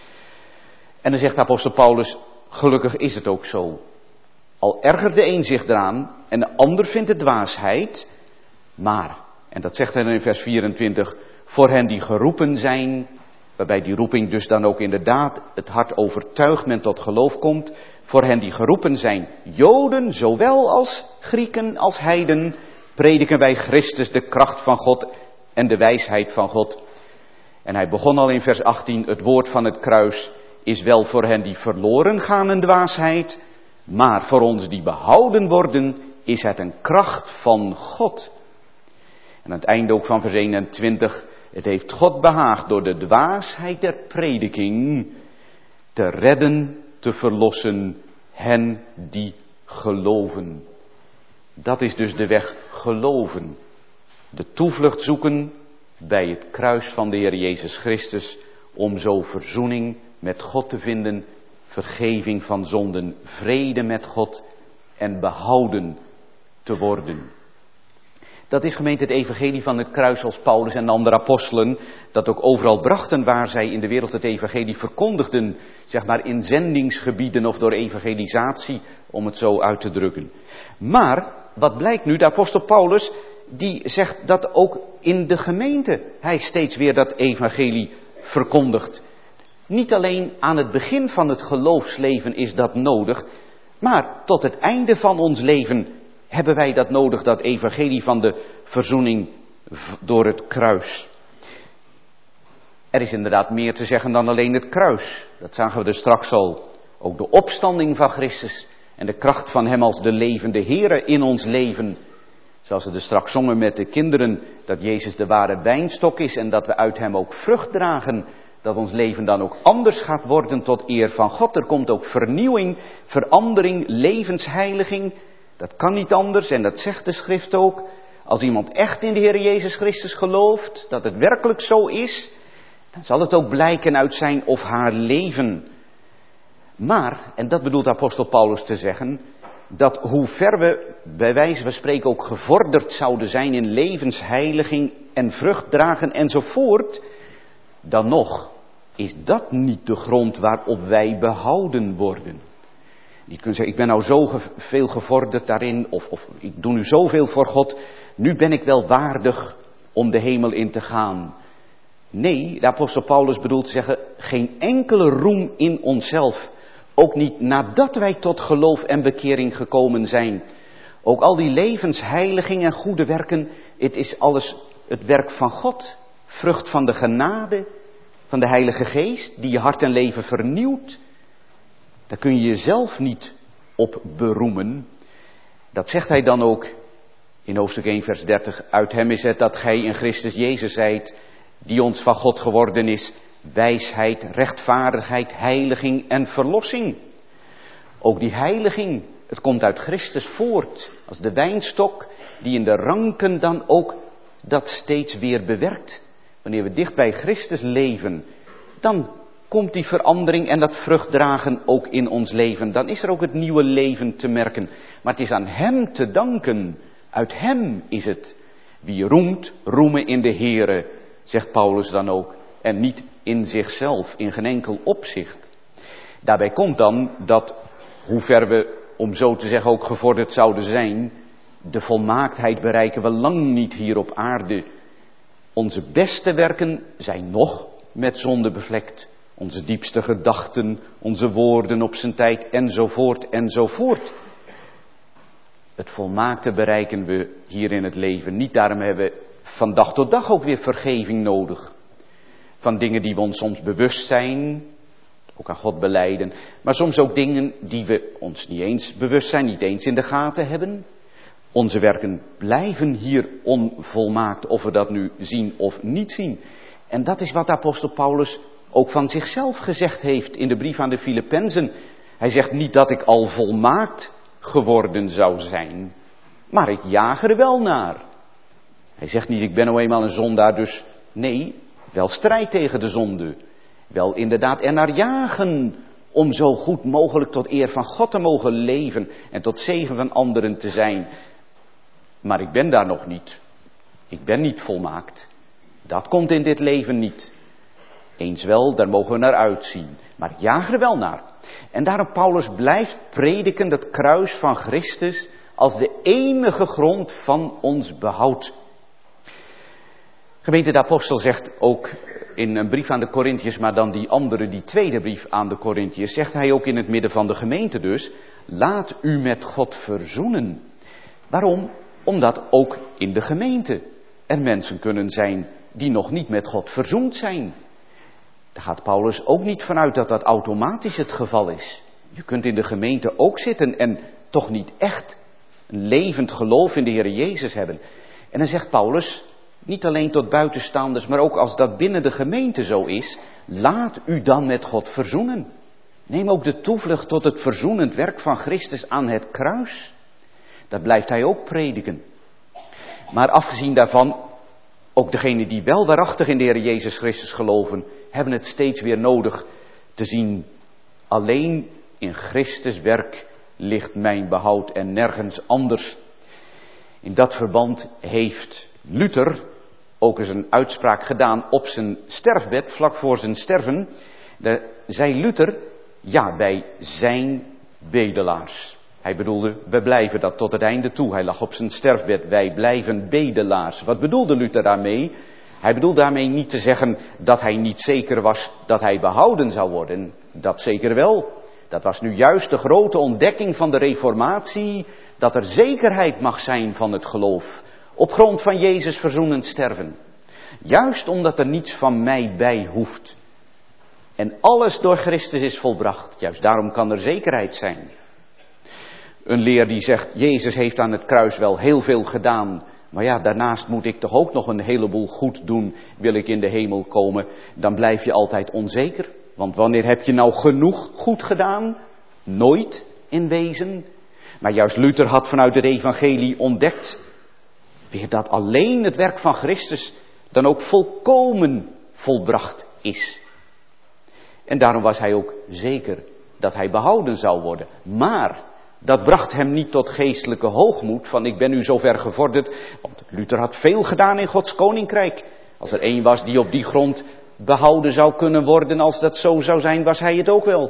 En dan zegt apostel Paulus, gelukkig is het ook zo. Al ergert de een zich eraan en de ander vindt het dwaasheid. Maar, en dat zegt hij in vers 24, voor hen die geroepen zijn, waarbij die roeping dus dan ook inderdaad het hart overtuigt men tot geloof komt. Voor hen die geroepen zijn, Joden zowel als Grieken als heiden, prediken wij Christus de kracht van God en de wijsheid van God. En hij begon al in vers 18, het woord van het kruis is wel voor hen die verloren gaan een dwaasheid, maar voor ons die behouden worden is het een kracht van God. En aan het einde ook van vers 21, het heeft God behaagd door de dwaasheid der prediking te redden, te verlossen hen die geloven. Dat is dus de weg geloven. De toevlucht zoeken bij het kruis van de Heer Jezus Christus om zo verzoening met God te vinden, vergeving van zonden, vrede met God en behouden te worden. Dat is gemeente het evangelie van het kruis als Paulus en de andere apostelen dat ook overal brachten waar zij in de wereld het evangelie verkondigden, zeg maar in zendingsgebieden of door evangelisatie, om het zo uit te drukken. Maar, wat blijkt nu, de apostel Paulus, die zegt dat ook in de gemeente hij steeds weer dat evangelie verkondigt. Niet alleen aan het begin van het geloofsleven is dat nodig, maar tot het einde van ons leven hebben wij dat nodig, dat evangelie van de verzoening door het kruis. Er is inderdaad meer te zeggen dan alleen het kruis. Dat zagen we dus straks al. Ook de opstanding van Christus en de kracht van hem als de levende Here in ons leven. Zoals we dus straks zongen met de kinderen, dat Jezus de ware wijnstok is en dat we uit hem ook vrucht dragen. Dat ons leven dan ook anders gaat worden tot eer van God. Er komt ook vernieuwing, verandering, levensheiliging. Dat kan niet anders en dat zegt de schrift ook. Als iemand echt in de Heer Jezus Christus gelooft, dat het werkelijk zo is, dan zal het ook blijken uit zijn of haar leven. Maar, en dat bedoelt apostel Paulus te zeggen, dat hoe ver we bij wijze van spreken ook gevorderd zouden zijn in levensheiliging en vrucht dragen enzovoort, dan nog is dat niet de grond waarop wij behouden worden. Je kunt zeggen, ik ben nou zo veel gevorderd daarin, of ik doe nu zoveel voor God, nu ben ik wel waardig om de hemel in te gaan. Nee, de apostel Paulus bedoelt te zeggen, geen enkele roem in onszelf. Ook niet nadat wij tot geloof en bekering gekomen zijn. Ook al die levensheiliging en goede werken, het is alles het werk van God. Vrucht van de genade, van de Heilige Geest, die je hart en leven vernieuwt. Daar kun je jezelf niet op beroemen. Dat zegt hij dan ook in hoofdstuk 1 vers 30. Uit hem is het dat gij in Christus Jezus zijt, die ons van God geworden is, wijsheid, rechtvaardigheid, heiliging en verlossing. Ook die heiliging, het komt uit Christus voort, als de wijnstok die in de ranken dan ook dat steeds weer bewerkt. Wanneer we dicht bij Christus leven, dan komt die verandering en dat vruchtdragen ook in ons leven. Dan is er ook het nieuwe leven te merken. Maar het is aan hem te danken. Uit hem is het. Wie roemt, roemen in de Here, zegt Paulus dan ook. En niet in zichzelf, in geen enkel opzicht. Daarbij komt dan dat, hoe ver we, om zo te zeggen, ook gevorderd zouden zijn, de volmaaktheid bereiken we lang niet hier op aarde. Onze beste werken zijn nog met zonde bevlekt. Onze diepste gedachten, onze woorden op zijn tijd, enzovoort, enzovoort. Het volmaakte bereiken we hier in het leven niet. Daarom hebben we van dag tot dag ook weer vergeving nodig. Van dingen die we ons soms bewust zijn, ook aan God belijden. Maar soms ook dingen die we ons niet eens bewust zijn, niet eens in de gaten hebben. Onze werken blijven hier onvolmaakt, of we dat nu zien of niet zien. En dat is wat apostel Paulus ook van zichzelf gezegd heeft in de brief aan de Filippenzen. Hij zegt niet dat ik al volmaakt geworden zou zijn, maar ik jaag er wel naar. Hij zegt niet, ik ben nou eenmaal een zondaar, dus nee, wel strijd tegen de zonde. Wel inderdaad er naar jagen om zo goed mogelijk tot eer van God te mogen leven en tot zegen van anderen te zijn. Maar ik ben daar nog niet. Ik ben niet volmaakt. Dat komt in dit leven niet. Eens wel, daar mogen we naar uitzien. Maar ik jaag er wel naar. En daarom Paulus blijft prediken dat kruis van Christus als de enige grond van ons behoud. Gemeente, de apostel zegt ook in een brief aan de Korintiërs, maar dan die tweede brief aan de Korintiërs, zegt hij ook in het midden van de gemeente dus, laat u met God verzoenen. Waarom? Omdat ook in de gemeente er mensen kunnen zijn die nog niet met God verzoend zijn. Daar gaat Paulus ook niet vanuit dat dat automatisch het geval is. Je kunt in de gemeente ook zitten en toch niet echt een levend geloof in de Heer Jezus hebben. En dan zegt Paulus, niet alleen tot buitenstaanders, maar ook als dat binnen de gemeente zo is, laat u dan met God verzoenen. Neem ook de toevlucht tot het verzoenend werk van Christus aan het kruis. Dat blijft hij ook prediken. Maar afgezien daarvan, ook degenen die wel waarachtig in de Heer Jezus Christus geloven, hebben het steeds weer nodig te zien. Alleen in Christus werk ligt mijn behoud en nergens anders. In dat verband heeft Luther ook eens een uitspraak gedaan op zijn sterfbed, vlak voor zijn sterven. Zei Luther, ja, wij zijn bedelaars. Hij bedoelde, we blijven dat tot het einde toe. Hij lag op zijn sterfbed, wij blijven bedelaars. Wat bedoelde Luther daarmee? Hij bedoelde daarmee niet te zeggen dat hij niet zeker was dat hij behouden zou worden. Dat zeker wel. Dat was nu juist de grote ontdekking van de Reformatie, dat er zekerheid mag zijn van het geloof. Op grond van Jezus verzoenend sterven. Juist omdat er niets van mij bij hoeft. En alles door Christus is volbracht. Juist daarom kan er zekerheid zijn. Een leer die zegt, Jezus heeft aan het kruis wel heel veel gedaan. Maar ja, daarnaast moet ik toch ook nog een heleboel goed doen, wil ik in de hemel komen. Dan blijf je altijd onzeker. Want wanneer heb je nou genoeg goed gedaan? Nooit in wezen. Maar juist Luther had vanuit het evangelie ontdekt, weer dat alleen het werk van Christus dan ook volkomen volbracht is. En daarom was hij ook zeker dat hij behouden zou worden. Maar dat bracht hem niet tot geestelijke hoogmoed van ik ben nu zover gevorderd. Want Luther had veel gedaan in Gods koninkrijk. Als er één was die op die grond behouden zou kunnen worden, als dat zo zou zijn, was hij het ook wel.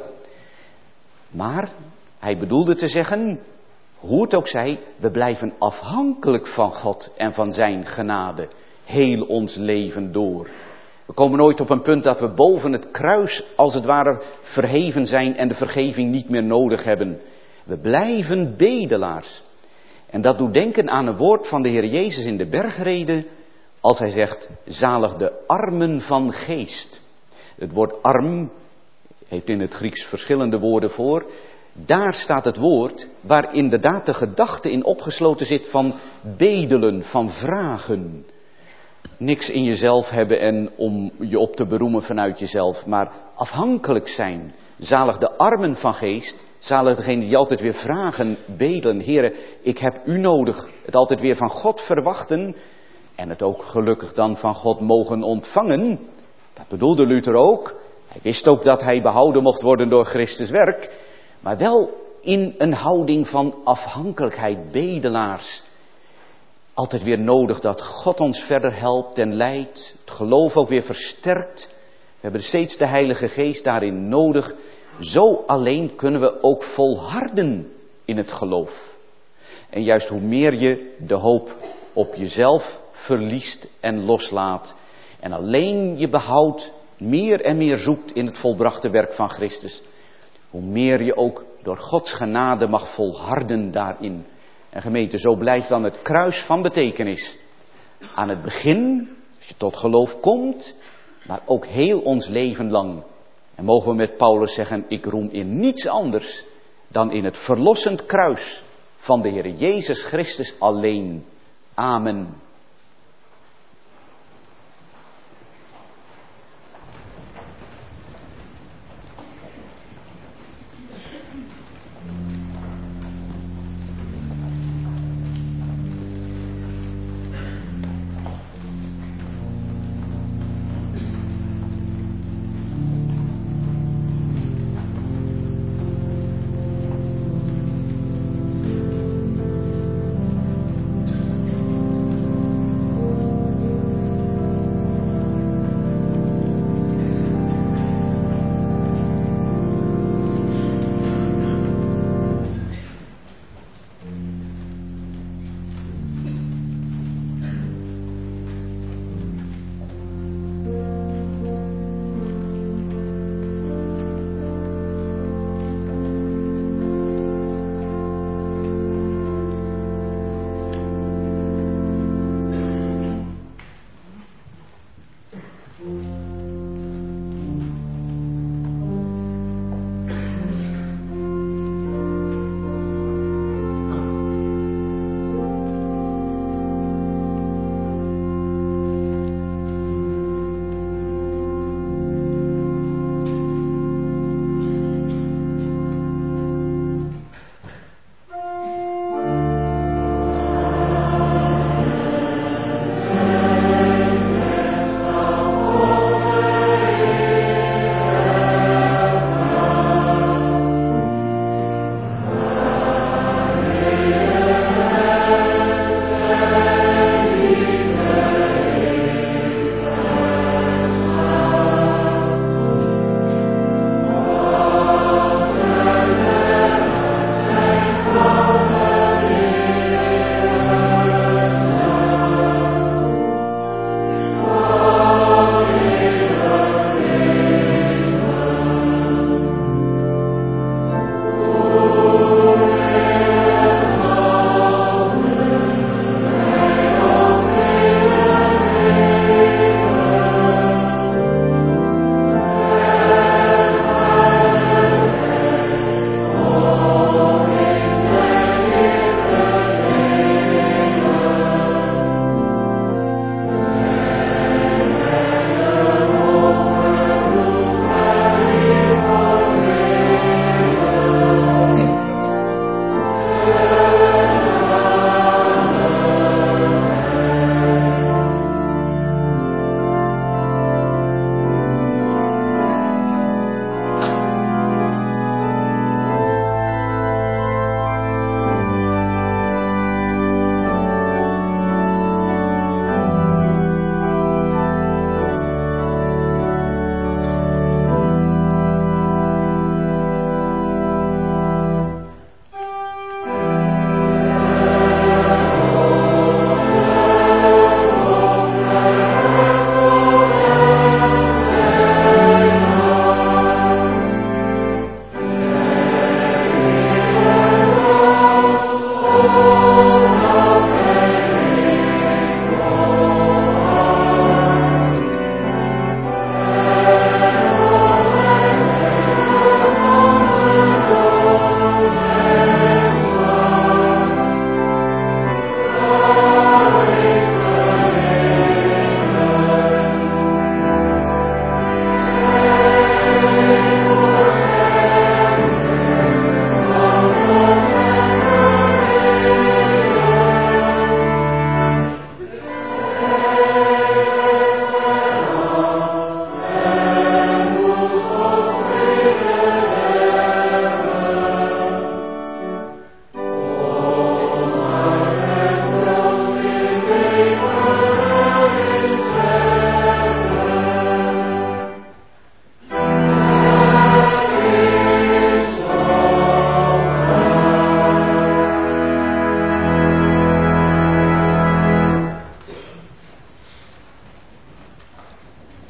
Maar hij bedoelde te zeggen, hoe het ook zij, we blijven afhankelijk van God en van zijn genade. Heel ons leven door. We komen nooit op een punt dat we boven het kruis als het ware verheven zijn en de vergeving niet meer nodig hebben. We blijven bedelaars. En dat doet denken aan een woord van de Heer Jezus in de bergrede, als hij zegt, zalig de armen van geest. Het woord arm heeft in het Grieks verschillende woorden voor. Daar staat het woord waar inderdaad de gedachte in opgesloten zit van bedelen, van vragen. Niks in jezelf hebben en om je op te beroemen vanuit jezelf, maar afhankelijk zijn. Zalig de armen van geest, zalig degene die altijd weer vragen, bedelen. Heere, ik heb u nodig. Het altijd weer van God verwachten en het ook gelukkig dan van God mogen ontvangen. Dat bedoelde Luther ook. Hij wist ook dat hij behouden mocht worden door Christus werk, maar wel in een houding van afhankelijkheid, bedelaars. Altijd weer nodig dat God ons verder helpt en leidt, het geloof ook weer versterkt. We hebben steeds de Heilige Geest daarin nodig. Zo alleen kunnen we ook volharden in het geloof. En juist hoe meer je de hoop op jezelf verliest en loslaat en alleen je behoud meer en meer zoekt in het volbrachte werk van Christus, hoe meer je ook door Gods genade mag volharden daarin. En gemeente, zo blijft dan het kruis van betekenis. Aan het begin, als je tot geloof komt, maar ook heel ons leven lang. En mogen we met Paulus zeggen, ik roem in niets anders dan in het verlossend kruis van de Heer Jezus Christus alleen. Amen.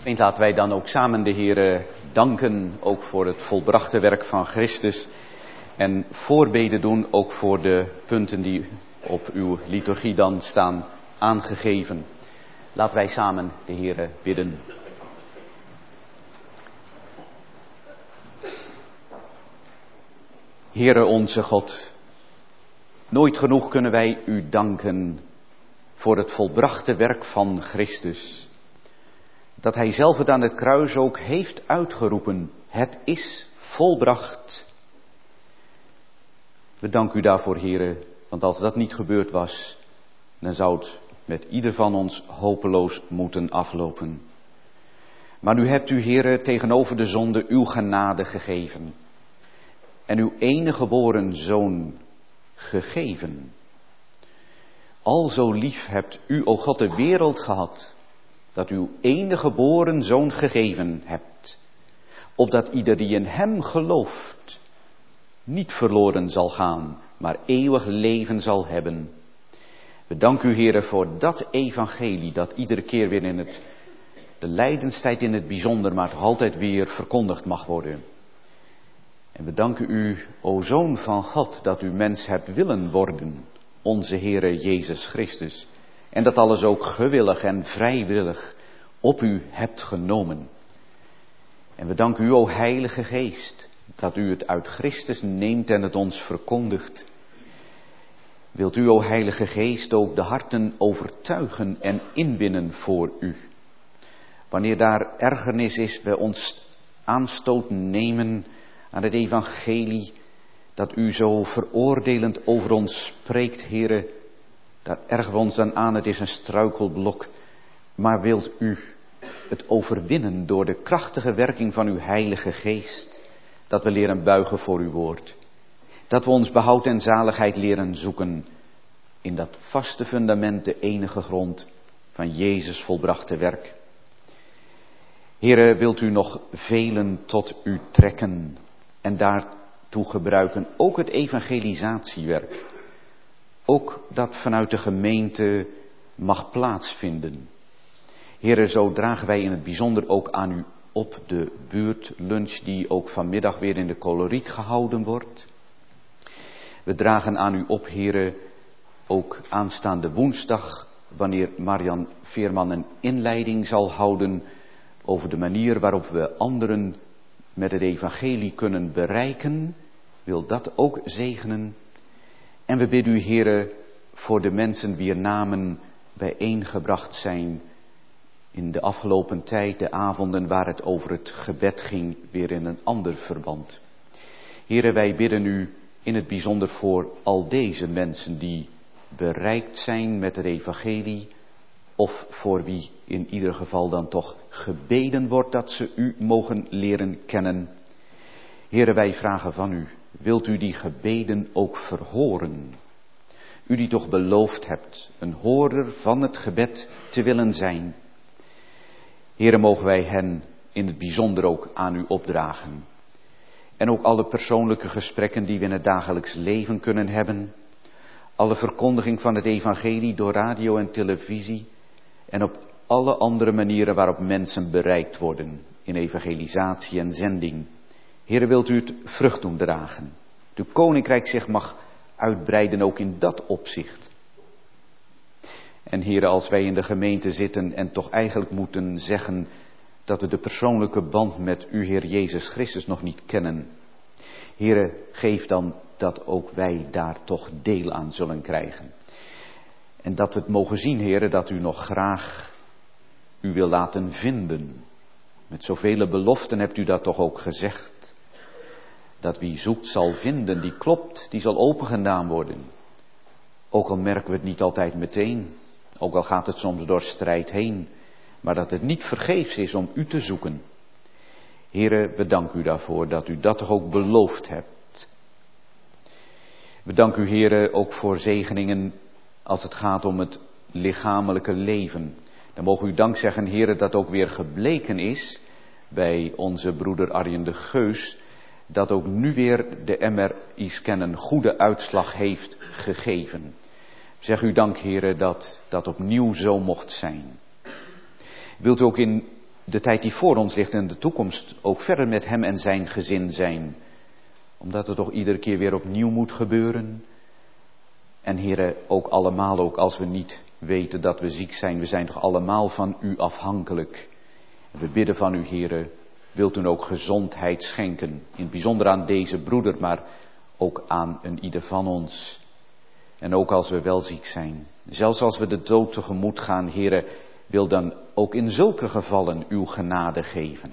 Laten wij dan ook samen de Heere danken, ook voor het volbrachte werk van Christus. En voorbeden doen, ook voor de punten die op uw liturgie dan staan aangegeven. Laten wij samen de Heere bidden. Heere onze God, nooit genoeg kunnen wij u danken voor het volbrachte werk van Christus. Dat hij zelf het aan het kruis ook heeft uitgeroepen. Het is volbracht. We danken u daarvoor, Heere, want als dat niet gebeurd was, dan zou het met ieder van ons hopeloos moeten aflopen. Maar nu hebt u, Heere, tegenover de zonde uw genade gegeven. En uw enige geboren zoon gegeven. Alzo lief hebt u, o God, de wereld gehad, dat uw enige geboren zoon gegeven hebt, opdat ieder die in hem gelooft, niet verloren zal gaan, maar eeuwig leven zal hebben. We danken u, Heere, voor dat evangelie, dat iedere keer weer in de lijdenstijd in het bijzonder, maar toch altijd weer verkondigd mag worden. En we danken u, o Zoon van God, dat u mens hebt willen worden, onze Heere Jezus Christus. En dat alles ook gewillig en vrijwillig op u hebt genomen. En we danken u, o Heilige Geest, dat u het uit Christus neemt en het ons verkondigt. Wilt u, o Heilige Geest, ook de harten overtuigen en inwinnen voor u. Wanneer daar ergernis is, wij ons aanstoot nemen aan het evangelie, dat u zo veroordelend over ons spreekt, Heere, daar ergeren we ons dan aan, het is een struikelblok. Maar wilt u het overwinnen door de krachtige werking van uw Heilige Geest, dat we leren buigen voor uw woord. Dat we ons behoud en zaligheid leren zoeken in dat vaste fundament, de enige grond van Jezus volbrachte werk. Heere, wilt u nog velen tot u trekken en daartoe gebruiken ook het evangelisatiewerk. Ook dat vanuit de gemeente mag plaatsvinden. Heere, zo dragen wij in het bijzonder ook aan u op de buurtlunch die ook vanmiddag weer in de Coloriet gehouden wordt. We dragen aan u op, Heere, ook aanstaande woensdag, wanneer Marian Veerman een inleiding zal houden over de manier waarop we anderen met het evangelie kunnen bereiken. Wil dat ook zegenen. En we bidden u, Heere, voor de mensen wier namen bijeengebracht zijn in de afgelopen tijd, de avonden waar het over het gebed ging, weer in een ander verband. Heere, wij bidden u in het bijzonder voor al deze mensen die bereikt zijn met het evangelie, of voor wie in ieder geval dan toch gebeden wordt dat ze u mogen leren kennen. Heere, wij vragen van u, wilt u die gebeden ook verhoren? U die toch beloofd hebt een hoorder van het gebed te willen zijn. Heere, mogen wij hen in het bijzonder ook aan u opdragen. En ook alle persoonlijke gesprekken die we in het dagelijks leven kunnen hebben. Alle verkondiging van het evangelie door radio en televisie. En op alle andere manieren waarop mensen bereikt worden in evangelisatie en zending. Heere, wilt u het vrucht doen dragen. De koninkrijk zich mag uitbreiden ook in dat opzicht. En Heere, als wij in de gemeente zitten en toch eigenlijk moeten zeggen dat we de persoonlijke band met u, Heer Jezus Christus, nog niet kennen. Heere, geef dan dat ook wij daar toch deel aan zullen krijgen. En dat we het mogen zien, Heere, dat u nog graag u wil laten vinden. Met zoveel beloften hebt u dat toch ook gezegd. Dat wie zoekt zal vinden, die klopt, die zal opengedaan worden. Ook al merken we het niet altijd meteen, ook al gaat het soms door strijd heen, maar dat het niet vergeefs is om u te zoeken. Heere, bedank u daarvoor dat u dat toch ook beloofd hebt. Bedank u, Heere, ook voor zegeningen als het gaat om het lichamelijke leven. Dan mogen u dank zeggen, Heere, dat ook weer gebleken is bij onze broeder Arjen de Geus, dat ook nu weer de MRI-scan een goede uitslag heeft gegeven. Zeg u dank, Heere, dat dat opnieuw zo mocht zijn. Wilt u ook in de tijd die voor ons ligt en de toekomst ook verder met hem en zijn gezin zijn. Omdat het toch iedere keer weer opnieuw moet gebeuren. En Heere, ook allemaal, ook als we niet weten dat we ziek zijn, we zijn toch allemaal van u afhankelijk. En we bidden van u, Heere, wilt u ook gezondheid schenken. In het bijzonder aan deze broeder, maar ook aan een ieder van ons. En ook als we wel ziek zijn. Zelfs als we de dood tegemoet gaan, Heere, wil dan ook in zulke gevallen uw genade geven.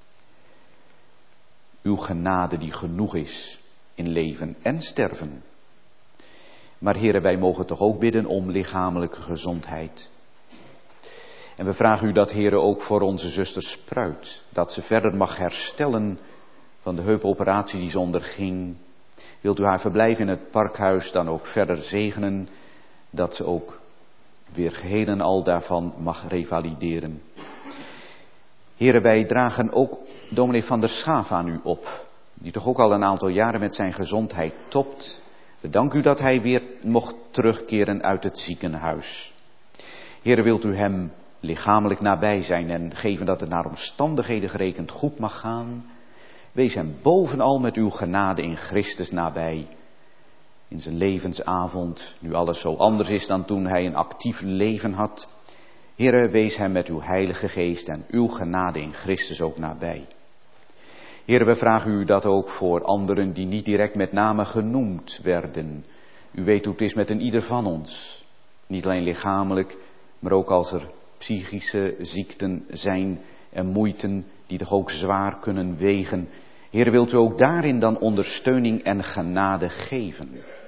Uw genade die genoeg is in leven en sterven. Maar Heere, wij mogen toch ook bidden om lichamelijke gezondheid. En we vragen u dat, Heere, ook voor onze zuster Spruit. Dat ze verder mag herstellen van de heupoperatie die ze onderging. Wilt u haar verblijf in het parkhuis dan ook verder zegenen. Dat ze ook weer geheel en al daarvan mag revalideren. Heere, wij dragen ook dominee van der Schaaf aan u op. Die toch ook al een aantal jaren met zijn gezondheid topt. We danken u dat hij weer mocht terugkeren uit het ziekenhuis. Heere, wilt u hem lichamelijk nabij zijn en geven dat het naar omstandigheden gerekend goed mag gaan. Wees hem bovenal met uw genade in Christus nabij. In zijn levensavond, nu alles zo anders is dan toen hij een actief leven had. Heere, wees hem met uw heilige geest en uw genade in Christus ook nabij. Heere, we vragen u dat ook voor anderen die niet direct met name genoemd werden. U weet hoe het is met een ieder van ons. Niet alleen lichamelijk, maar ook als er psychische ziekten zijn en moeiten die toch ook zwaar kunnen wegen. Heere, wilt u ook daarin dan ondersteuning en genade geven?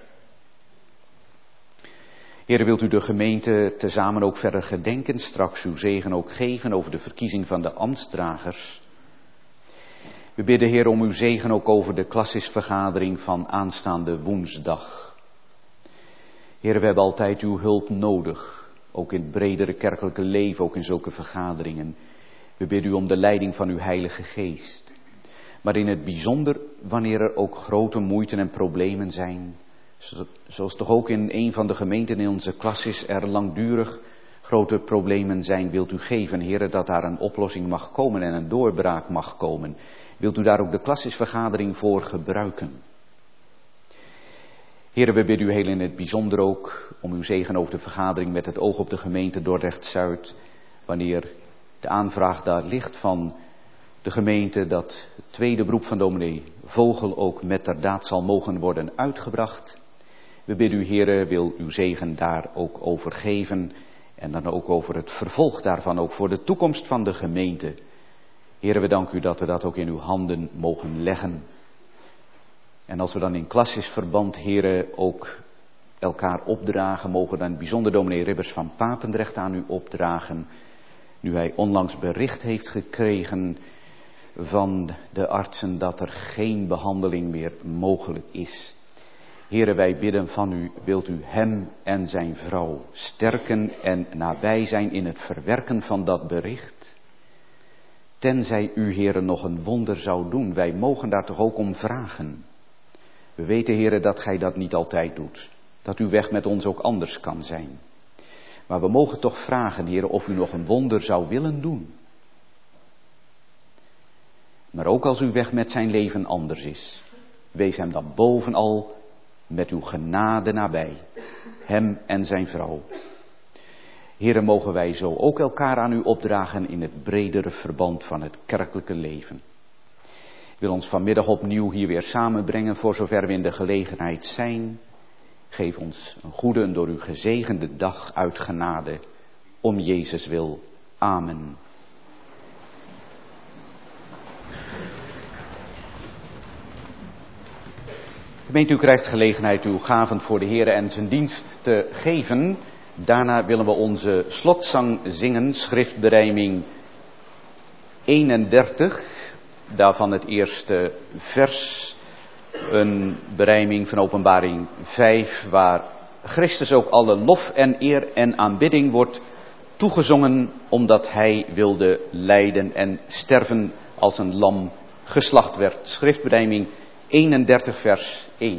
Heere, wilt u de gemeente tezamen ook verder gedenken, straks uw zegen ook geven over de verkiezing van de ambtsdragers? We bidden, Heer, om uw zegen ook over de klassisvergadering van aanstaande woensdag. Heer, we hebben altijd uw hulp nodig, ook in het bredere kerkelijke leven, ook in zulke vergaderingen. We bidden u om de leiding van uw Heilige Geest. Maar in het bijzonder wanneer er ook grote moeiten en problemen zijn, zoals toch ook in een van de gemeenten in onze klassis er langdurig grote problemen zijn, wilt u geven, Heer, dat daar een oplossing mag komen en een doorbraak mag komen. Wilt u daar ook de klassisvergadering voor gebruiken? Heere, we bidden u heel in het bijzonder ook om uw zegen over de vergadering met het oog op de gemeente Dordrecht-Zuid. Wanneer de aanvraag daar ligt van de gemeente dat het tweede beroep van dominee Vogel ook metterdaad zal mogen worden uitgebracht. We bidden u, Heere, wil uw zegen daar ook over geven en dan ook over het vervolg daarvan, ook voor de toekomst van de gemeente. Heere, we danken u dat we dat ook in uw handen mogen leggen. En als we dan in klassisch verband, Heere, ook elkaar opdragen, mogen dan bijzonder dominee Ribbers van Papendrecht aan u opdragen. Nu hij onlangs bericht heeft gekregen van de artsen dat er geen behandeling meer mogelijk is. Heere, wij bidden van u, wilt u hem en zijn vrouw sterken en nabij zijn in het verwerken van dat bericht? Tenzij u, Heere, nog een wonder zou doen, wij mogen daar toch ook om vragen. We weten, Heere, dat gij dat niet altijd doet. Dat uw weg met ons ook anders kan zijn. Maar we mogen toch vragen, Heere, of u nog een wonder zou willen doen. Maar ook als uw weg met zijn leven anders is, wees hem dan bovenal met uw genade nabij. Hem en zijn vrouw. Heere, mogen wij zo ook elkaar aan u opdragen in het bredere verband van het kerkelijke leven. Ik wil ons vanmiddag opnieuw hier weer samenbrengen voor zover we in de gelegenheid zijn. Geef ons een goede en door u gezegende dag uit genade. Om Jezus wil. Amen. Gemeente, u krijgt gelegenheid uw gaven voor de Heere en zijn dienst te geven. Daarna willen we onze slotzang zingen, schriftberijming 31. Daarvan het eerste vers, een berijming van Openbaring 5, waar Christus ook alle lof en eer en aanbidding wordt toegezongen, omdat hij wilde lijden en sterven als een lam geslacht werd. Schriftberijming 31 vers 1.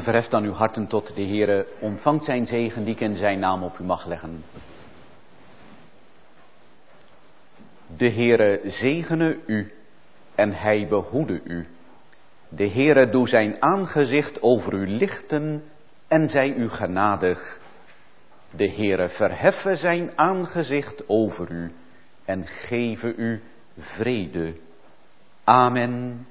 verheft dan uw harten tot de Heere, ontvangt zijn zegen die ik in zijn naam op u mag leggen. De Heere zegene u en hij behoede u. De Heere doe zijn aangezicht over u lichten en zij u genadig. De Heere verheffe zijn aangezicht over u en geven u vrede. Amen.